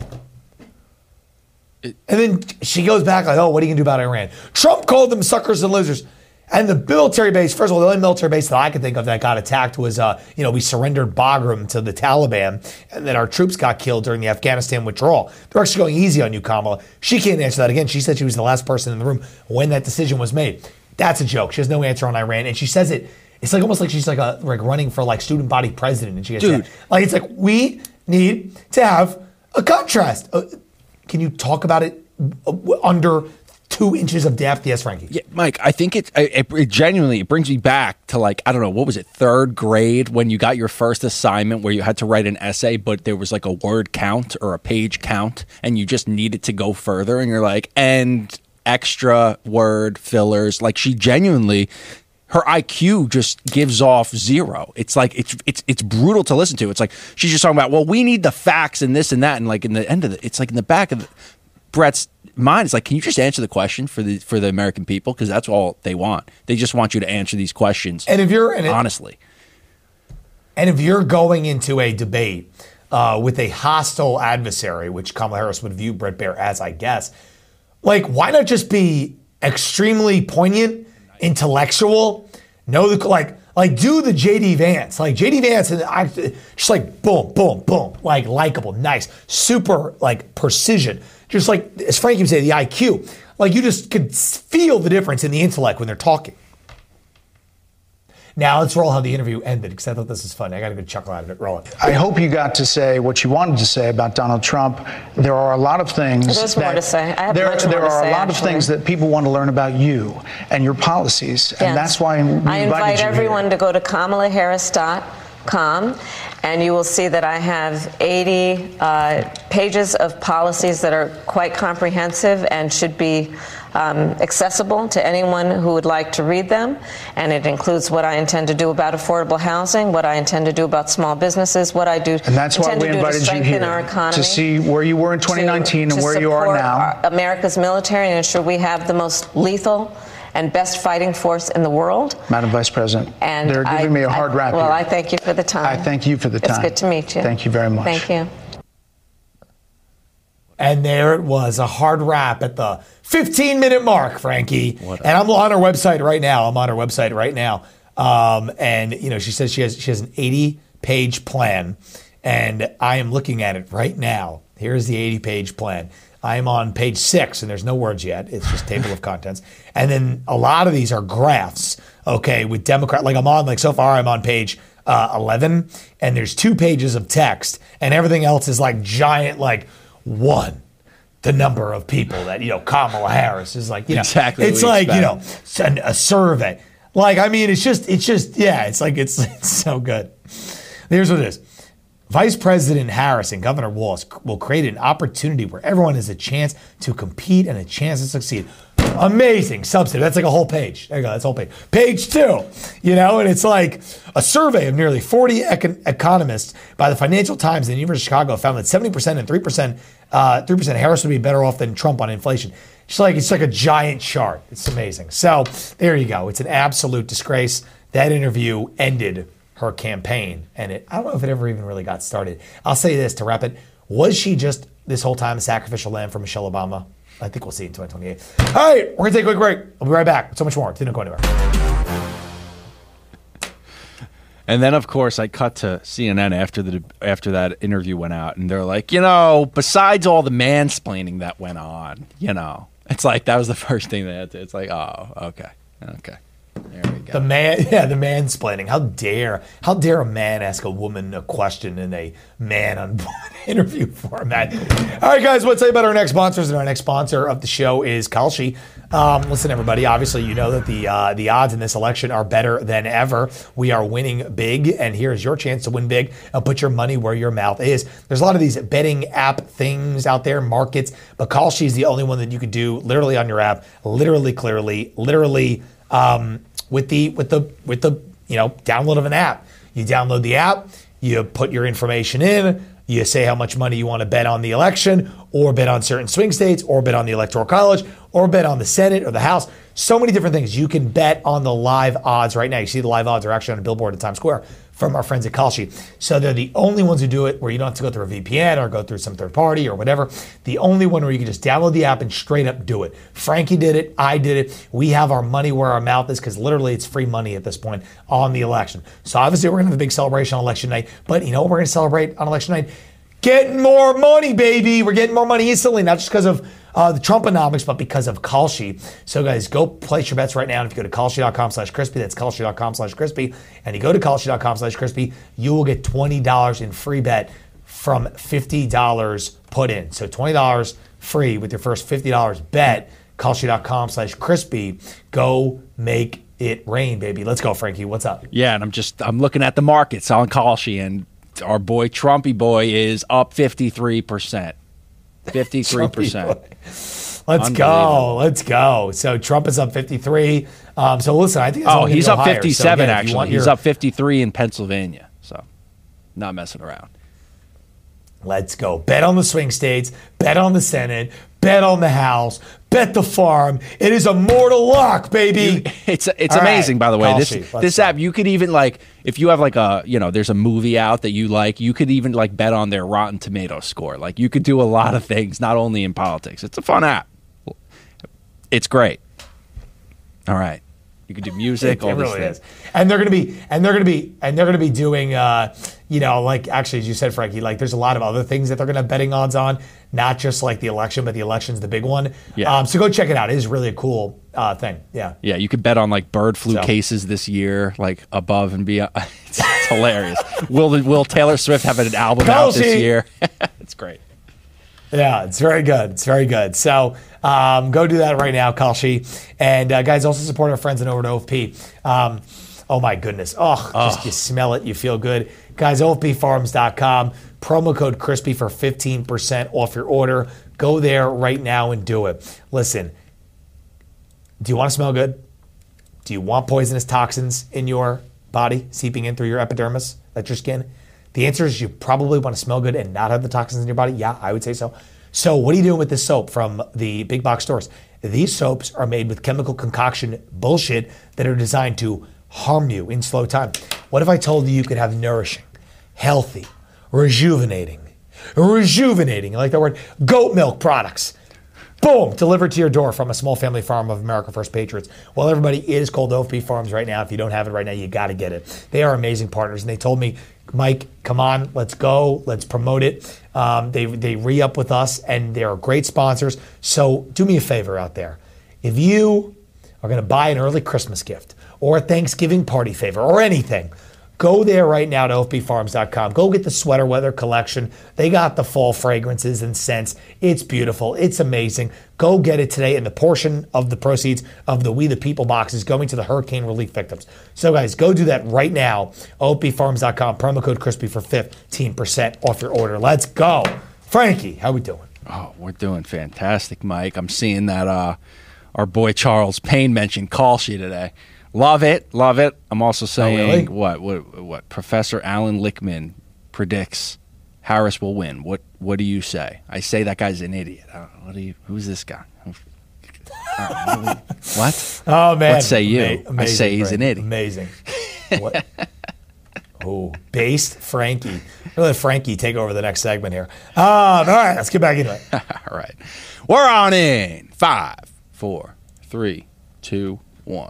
And then she goes back like, oh, what are you going to do about Iran? Trump called them suckers and losers. And the military base, first of all, the only military base that I could think of that got attacked was, uh, you know, we surrendered Bagram to the Taliban, and then our troops got killed during the Afghanistan withdrawal. They're actually going easy on you, Kamala. She can't answer that again. She said she was the last person in the room when that decision was made. That's a joke. She has no answer on Iran. And she says it, it's like almost like she's like a like running for like student body president. And she gets Dude. that. Like, it's like, we need to have a contrast. Uh, can you talk about it under two inches of depth? Yes, Frankie. Yeah, Mike, I think it, it, it genuinely, it brings me back to like, I don't know, what was it, third grade when you got your first assignment where you had to write an essay, but there was like a word count or a page count and you just needed to go further and you're like, and extra word fillers. Like she genuinely, her I Q just gives off zero. It's like, it's it's it's brutal to listen to. It's like, she's just talking about, well, we need the facts and this and that. And like in the end of it, it's like in the back of the, Brett's mind, it's like, can you just answer the question for the for the American people? Because that's all they want. They just want you to answer these questions. And if you're and it, honestly, and if you're going into a debate uh, with a hostile adversary, which Kamala Harris would view Brett Baier as, I guess, like, why not just be extremely poignant, intellectual, know the like like do the J D Vance, like J D Vance, and I just like boom, boom, boom, like likable, nice, super like precision. Just like, as Frankie would say, the I Q. Like, you just could feel the difference in the intellect when they're talking. Now, let's roll how the interview ended, because I thought this was funny. I got a good chuckle out of it. Roll it. I hope you got to say what you wanted to say about Donald Trump. There are a lot of things. There's that, more to say. I have there, much more there to are say, a lot actually. of things that people want to learn about you and your policies, Yes. and that's why we I invited invite you everyone here. to go to kamala harris dot com, and you will see that I have eighty uh, pages of policies that are quite comprehensive and should be um, accessible to anyone who would like to read them. And it includes what I intend to do about affordable housing, what I intend to do about small businesses, what I do And that's why intend we to do to invited you strengthen here our economy, to see where you were in twenty nineteen to- and to where you are support now. our- America's military and ensure we have the most lethal and best fighting force in the world. Madam Vice President, And they're giving I- me a hard I- rap Well, here. I thank you for the time. I thank you for the time. It's good to meet you. Thank you very much. Thank you. And there it was, a hard wrap at the fifteen minute mark, Frankie. And I'm on her website right now. I'm on her website right now. Um, and, you know, she says she has she has an eighty page plan. And I am looking at it right now. Here's the eighty page plan. I am on page six, and there's no words yet. It's just table of contents. And then a lot of these are graphs, okay, with Democrat. Like I'm on, like so far I'm on page uh, eleven, and there's two pages of text, and everything else is like giant, like one, the number of people that, you know, Kamala Harris is like, you know, Exactly what it's we like, you know, expect. a survey. Like, I mean, it's just, it's just, yeah, it's like, it's, it's so good. Here's what it is. Vice President Harris and Governor Walz will create an opportunity where everyone has a chance to compete and a chance to succeed. Amazing. Substantive. That's like a whole page. There you go. That's a whole page. Page two. You know, and it's like a survey of nearly forty econ- economists by the Financial Times and the University of Chicago found that seventy percent and three percent, uh, three percent Harris would be better off than Trump on inflation. It's like it's like a giant chart. It's amazing. So there you go. It's an absolute disgrace. That interview ended her campaign, and it I don't know if it ever even really got started. I'll say this to wrap it. Was she just this whole time a sacrificial lamb for Michelle Obama? I think we'll see in twenty twenty-eight. All right, we're going to take a quick break. We'll be right back with so much more. Didn't go anywhere. And then, of course, I cut to C N N after the after that interview went out, and they're like, you know, besides all the mansplaining that went on, you know, it's like that was the first thing they had to. It's like, oh, okay, okay. There we go. The man, yeah, the mansplaining. How dare, how dare a man ask a woman a question in a man on interview format? All right, guys, let's say about our next sponsors. And our next sponsor of the show is Kalshi. Um, listen, everybody. Obviously, you know that the uh, the odds in this election are better than ever. We are winning big, and here is your chance to win big and put your money where your mouth is. There's a lot of these betting app things out there, markets, but Kalshi is the only one that you could do literally on your app, literally, clearly, literally. Um, with the with the with the you know download of an app. You download the app, you put your information in, you say how much money you want to bet on the election, or bet on certain swing states, or bet on the Electoral College, or bet on the Senate or the House. So many different things. You can bet on the live odds right now. You see the live odds are actually on a billboard at Times Square from our friends at Kalshi. So they're the only ones who do it where you don't have to go through a V P N or go through some third party or whatever. The only one where you can just download the app and straight up do it. Frankie did it. I did it. We have our money where our mouth is because literally it's free money at this point on the election. So obviously we're going to have a big celebration on election night. But you know what we're going to celebrate on election night? Getting more money, baby. We're getting more money instantly, not just because of uh, the Trumponomics, but because of Kalshi. So guys, go place your bets right now. And if you go to Kalshi.com slash crispy, that's Kalshi.com slash crispy, and you go to Kalshi.com slash crispy, you will get twenty dollars in free bet from fifty dollars put in. So twenty dollars free with your first fifty dollars bet. Kalshi.com slash crispy. Go make it rain, baby. Let's go, Frankie. What's up? Yeah, and I'm just I'm looking at the markets on Kalshi, and our boy Trumpy boy is up fifty-three percent. fifty-three percent. Let's go. Let's go. So Trump is up fifty-three. Um, so listen, I think it's Oh, only he's gonna up go higher. fifty-seven, So again, if you actually. want He's your- up fifty-three in Pennsylvania. So, not messing around. Let's go. Bet on the swing states. Bet on the Senate. Bet on the House. Bet the farm. It is a mortal lock, baby. It's it's All amazing, right, by the way. This Kalshi, let's this go. app, you could even like if you have like a you know there's a movie out that you like, you could even like bet on their Rotten Tomato score. Like you could do a lot of things, not only in politics. It's a fun app. It's great. All right, you could do music. It, all it these really things. is. And they're gonna be and they're gonna be and they're gonna be doing uh, you know, like actually as you said, Frankie, like there's a lot of other things that they're gonna have betting odds on, not just like the election, but the election's the big one. Yeah. Um, so go check it out. It is really a cool uh, thing. Yeah. Yeah, you could bet on like bird flu So. cases this year, like above and beyond. It's, it's hilarious. Will Will Taylor Swift have an album out this Kalshi. year? It's great. Yeah, it's very good. It's very good. So um, go do that right now, Kalshi. And uh, guys, also support our friends at over at O F P. Um, oh my goodness. Oh, just you smell it, you feel good. Guys, O F P farms dot com. Promo code crispy for fifteen percent off your order. Go there right now and do it. Listen, do you want to smell good? Do you want poisonous toxins in your body seeping in through your epidermis, that's your skin? The answer is you probably want to smell good and not have the toxins in your body. Yeah, I would say so. So what are you doing with this soap from the big box stores? These soaps are made with chemical concoction bullshit that are designed to harm you in slow time. What if I told you you could have nourishing, healthy, rejuvenating, rejuvenating, I like that word, goat milk products? Boom, delivered to your door from a small family farm of America First Patriots. Well, everybody, it is called O F P Farms right now. If you don't have it right now, you got to get it. They are amazing partners, and they told me, Mike, come on, let's go, let's promote it. Um, they they re-up with us, and they are great sponsors. So do me a favor out there. If you are going to buy an early Christmas gift or a Thanksgiving party favor or anything, go there right now to O F P farms dot com. Go get the sweater weather collection. They got the fall fragrances and scents. It's beautiful. It's amazing. Go get it today. And the portion of the proceeds of the We the People box is going to the hurricane relief victims. So guys, go do that right now. O F P farms dot com. Promo code crispy for fifteen percent off your order. Let's go. Frankie, how we doing? Oh, we're doing fantastic, Mike. I'm seeing that uh, our boy Charles Payne mentioned Kalshi today. Love it, love it. I'm also saying oh, really? what, what, what Professor Alan Lichtman predicts Harris will win. What, what do you say? I say that guy's an idiot. I don't know. What do you? Who's this guy? Know, what? Oh man! What say you? Ama- I say he's Frank. an idiot. Amazing. What? Oh, based Frankie. We'll let Frankie take over the next segment here. Um, all right, let's get back into it. All right, we're on in five, four, three, two, one.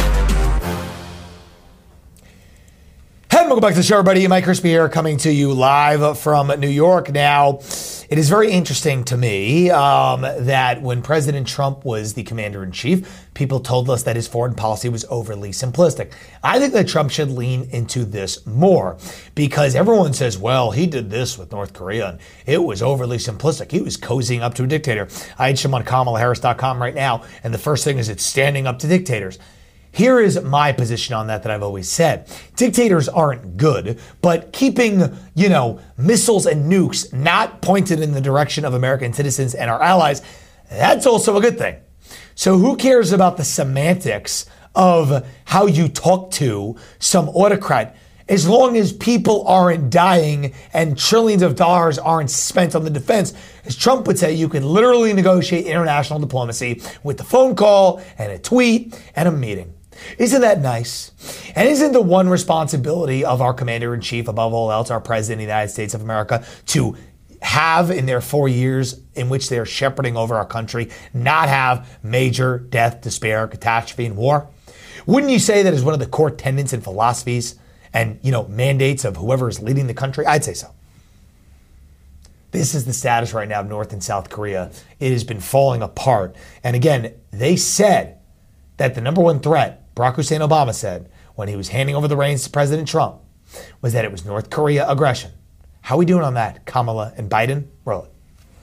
Hey, welcome back to the show, everybody. Mike Crispy here, coming to you live from New York. Now, it is very interesting to me um, that when President Trump was the commander-in-chief, people told us that his foreign policy was overly simplistic. I think that Trump should lean into this more because everyone says, well, he did this with North Korea and it was overly simplistic. He was cozying up to a dictator. I had him on Kamala Harris dot com right now, and the first thing is it's standing up to dictators. Here is my position on that that I've always said. Dictators aren't good, but keeping, you know, missiles and nukes not pointed in the direction of American citizens and our allies, that's also a good thing. So who cares about the semantics of how you talk to some autocrat as long as people aren't dying and trillions of dollars aren't spent on the defense? As Trump would say, you can literally negotiate international diplomacy with a phone call and a tweet and a meeting. Isn't that nice? And isn't the one responsibility of our commander-in-chief, above all else, our president of the United States of America, to have in their four years in which they're shepherding over our country, not have major death, despair, catastrophe, and war? Wouldn't you say that is one of the core tenets and philosophies and, you know, mandates of whoever is leading the country? I'd say so. This is the status right now of North and South Korea. It has been falling apart. And again, they said that the number one threat, Barack Hussein Obama said, when he was handing over the reins to President Trump, was that it was North Korea aggression. How are we doing on that, Kamala and Biden? Roll it.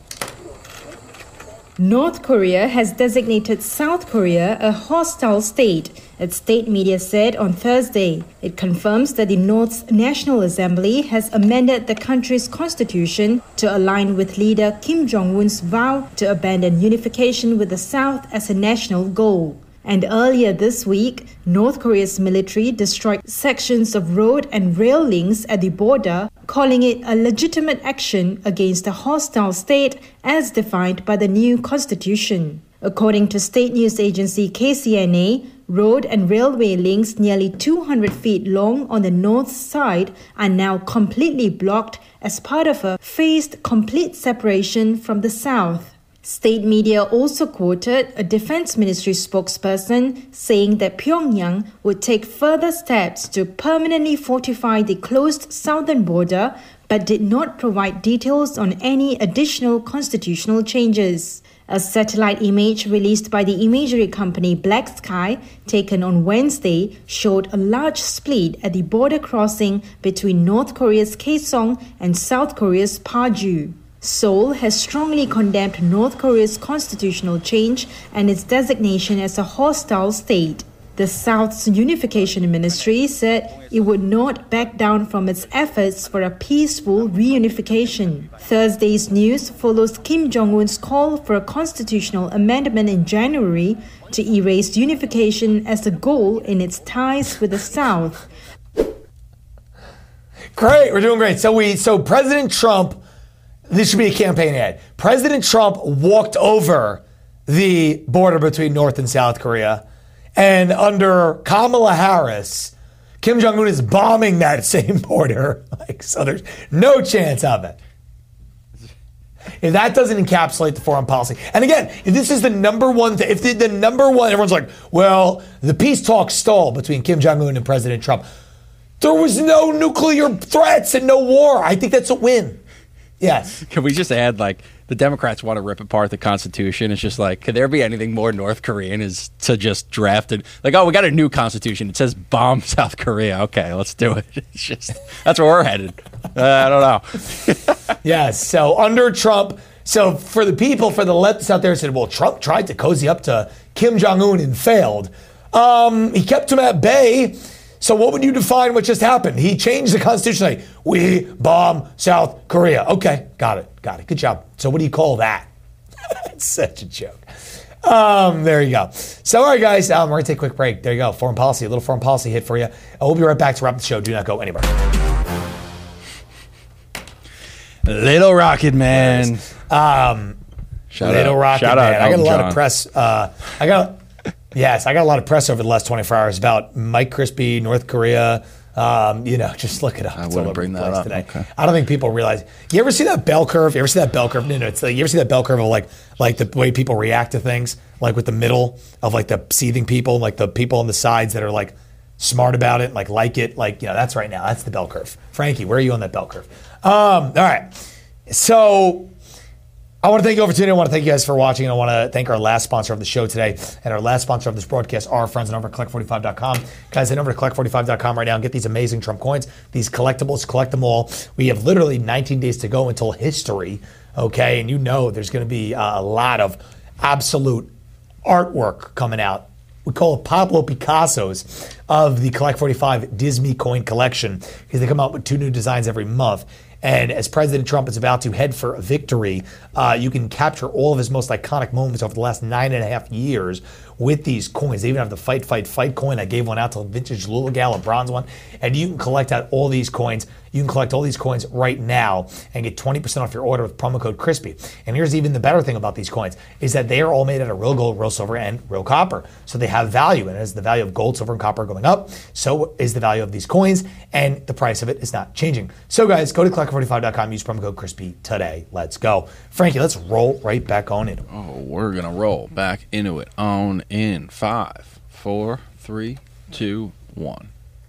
North Korea has designated South Korea a hostile state, its state media said on Thursday. It confirms that the North's National Assembly has amended the country's constitution to align with leader Kim Jong-un's vow to abandon unification with the South as a national goal. And earlier this week, North Korea's military destroyed sections of road and rail links at the border, calling it a legitimate action against a hostile state as defined by the new constitution. According to state news agency K C N A, road and railway links nearly two hundred feet long on the north side are now completely blocked as part of a phased complete separation from the south. State media also quoted a defense ministry spokesperson saying that Pyongyang would take further steps to permanently fortify the closed southern border, but did not provide details on any additional constitutional changes. A satellite image released by the imagery company Black Sky, taken on Wednesday, showed a large split at the border crossing between North Korea's Kaesong and South Korea's Paju. Seoul has strongly condemned North Korea's constitutional change and its designation as a hostile state. The South's Unification Ministry said it would not back down from its efforts for a peaceful reunification. Thursday's news follows Kim Jong-un's call for a constitutional amendment in January to erase unification as a goal in its ties with the South. Great, we're doing great. So we, so President Trump. This should be a campaign ad. President Trump walked over the border between North and South Korea, and under Kamala Harris, Kim Jong-un is bombing that same border. Like, so there's no chance of it. If that doesn't encapsulate the foreign policy, and again, if this is the number one thing, if the, the number one, everyone's like, well, the peace talks stalled between Kim Jong-un and President Trump. There was no nuclear threats and no war. I think that's a win. Yes. Can we just add, like, the Democrats want to rip apart the Constitution? It's just like, could there be anything more North Korean is to just draft it? Like, oh, we got a new Constitution. It says bomb South Korea. Okay, let's do it. It's just, that's where we're headed. Uh, I don't know. Yes. So under Trump, so for the people, for the leftists out there said, well, Trump tried to cozy up to Kim Jong-un and failed. Um, he kept him at bay. So what would you define what just happened? He changed the Constitution. Like, we bomb South Korea. Okay, got it, got it. Good job. So what do you call that? It's such a joke. Um, there you go. So, all right, guys, um, we're going to take a quick break. There you go. Foreign policy, a little foreign policy hit for you. And we'll be right back to wrap the show. Do not go anywhere. Little Rocket Man. Um, Shout Little out. Rocket Shout Man. out, I got a Elton lot John. of press. Uh, I got, yes, I got a lot of press over the last twenty-four hours about Mike Crispy, North Korea. Um, you know, just look it up. I It's all wouldn't over bring the that place up. today. Okay. I don't think people realize. You ever see that bell curve? You ever see that bell curve? No, no. It's like, you ever see that bell curve of like, like the way people react to things, like with the middle of like the seething people, like the people on the sides that are like smart about it, like like it, like you know, that's right now. That's the bell curve. Frankie, where are you on that bell curve? Um, all right. So I want to thank you for tuning in. I want to thank you guys for watching. And I want to thank our last sponsor of the show today. And our last sponsor of this broadcast are our friends over at collect forty-five dot com. Guys, head over to collect forty-five dot com right now and get these amazing Trump coins, these collectibles, collect them all. We have literally nineteen days to go until history, okay? And you know there's going to be a lot of absolute artwork coming out. We call it Pablo Picasso's of the Collect forty-five Disney coin collection because they come out with two new designs every month. And as President Trump is about to head for a victory, uh, you can capture all of his most iconic moments over the last nine and a half years with these coins. They even have the Fight, Fight, Fight coin. I gave one out to Vintage Lulagal, a bronze one. And you can collect out all these coins. You can collect all these coins right now and get twenty percent off your order with promo code Crispy. And here's even the better thing about these coins is that they are all made out of real gold, real silver, and real copper. So they have value. And as the value of gold, silver, and copper going up, so is the value of these coins. And the price of it is not changing. So guys, go to collect forty-five dot com, use promo code Crispy today. Let's go. Frankie, let's roll right back on into it. Oh, we're going to roll back into it. On in five, four, three, two, one.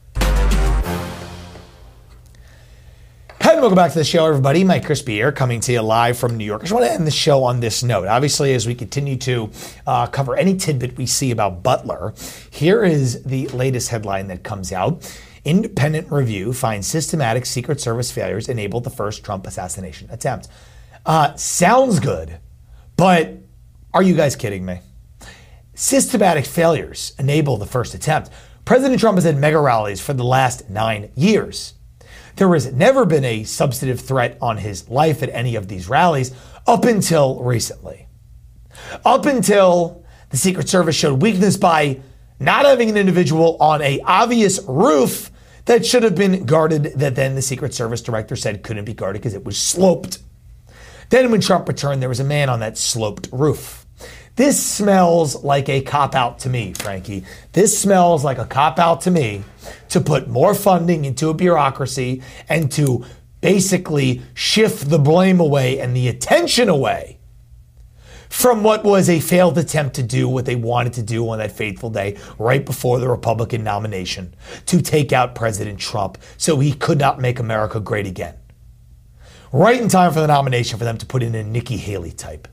Hi, and welcome back to the show, everybody. Mike Crispy here, coming to you live from New York. I just want to end the show on this note. Obviously, as we continue to uh, cover any tidbit we see about Butler, here is the latest headline that comes out. Independent review finds systematic Secret Service failures enabled the first Trump assassination attempt. Uh, sounds good, but are you guys kidding me? Systematic failures enable the first attempt. President Trump has had mega rallies for the last nine years. There has never been a substantive threat on his life at any of these rallies up until recently. Up until the Secret Service showed weakness by not having an individual on an obvious roof that should have been guarded, that then the Secret Service director said couldn't be guarded because it was sloped. Then when Trump returned, there was a man on that sloped roof. This smells like a cop-out to me, Frankie. This smells like a cop-out to me to put more funding into a bureaucracy and to basically shift the blame away and the attention away from what was a failed attempt to do what they wanted to do on that fateful day right before the Republican nomination, to take out President Trump so he could not make America great again. Right in time for the nomination for them to put in a Nikki Haley type.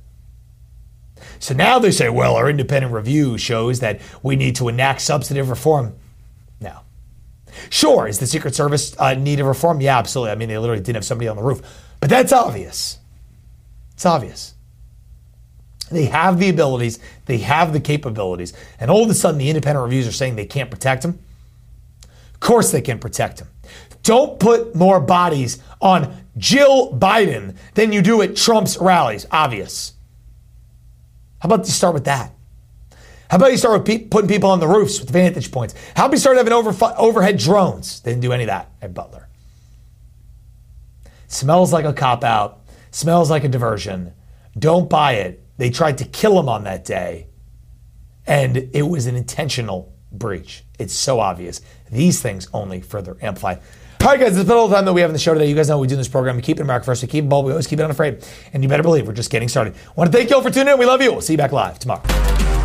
So now they say, well, our independent review shows that we need to enact substantive reform. No. Sure, is the Secret Service uh, need a reform? Yeah, absolutely. I mean, they literally didn't have somebody on the roof. But that's obvious. It's obvious. They have the abilities. They have the capabilities. And all of a sudden, the independent reviews are saying they can't protect him. Of course they can protect him. Don't put more bodies on Jill Biden than you do at Trump's rallies. Obvious. How about you start with that? How about you start with pe- putting people on the roofs with vantage points? How about you start having over, overhead drones? They didn't do any of that at Butler. Smells like a cop-out. Smells like a diversion. Don't buy it. They tried to kill him on that day, and it was an intentional breach. It's so obvious. These things only further amplify. All right, guys, it's been all the time that we have in the show today. You guys know we do in this program. We keep it America first. We keep it bold. We always keep it unafraid. And you better believe we're just getting started. I want to thank you all for tuning in. We love you. We'll see you back live tomorrow.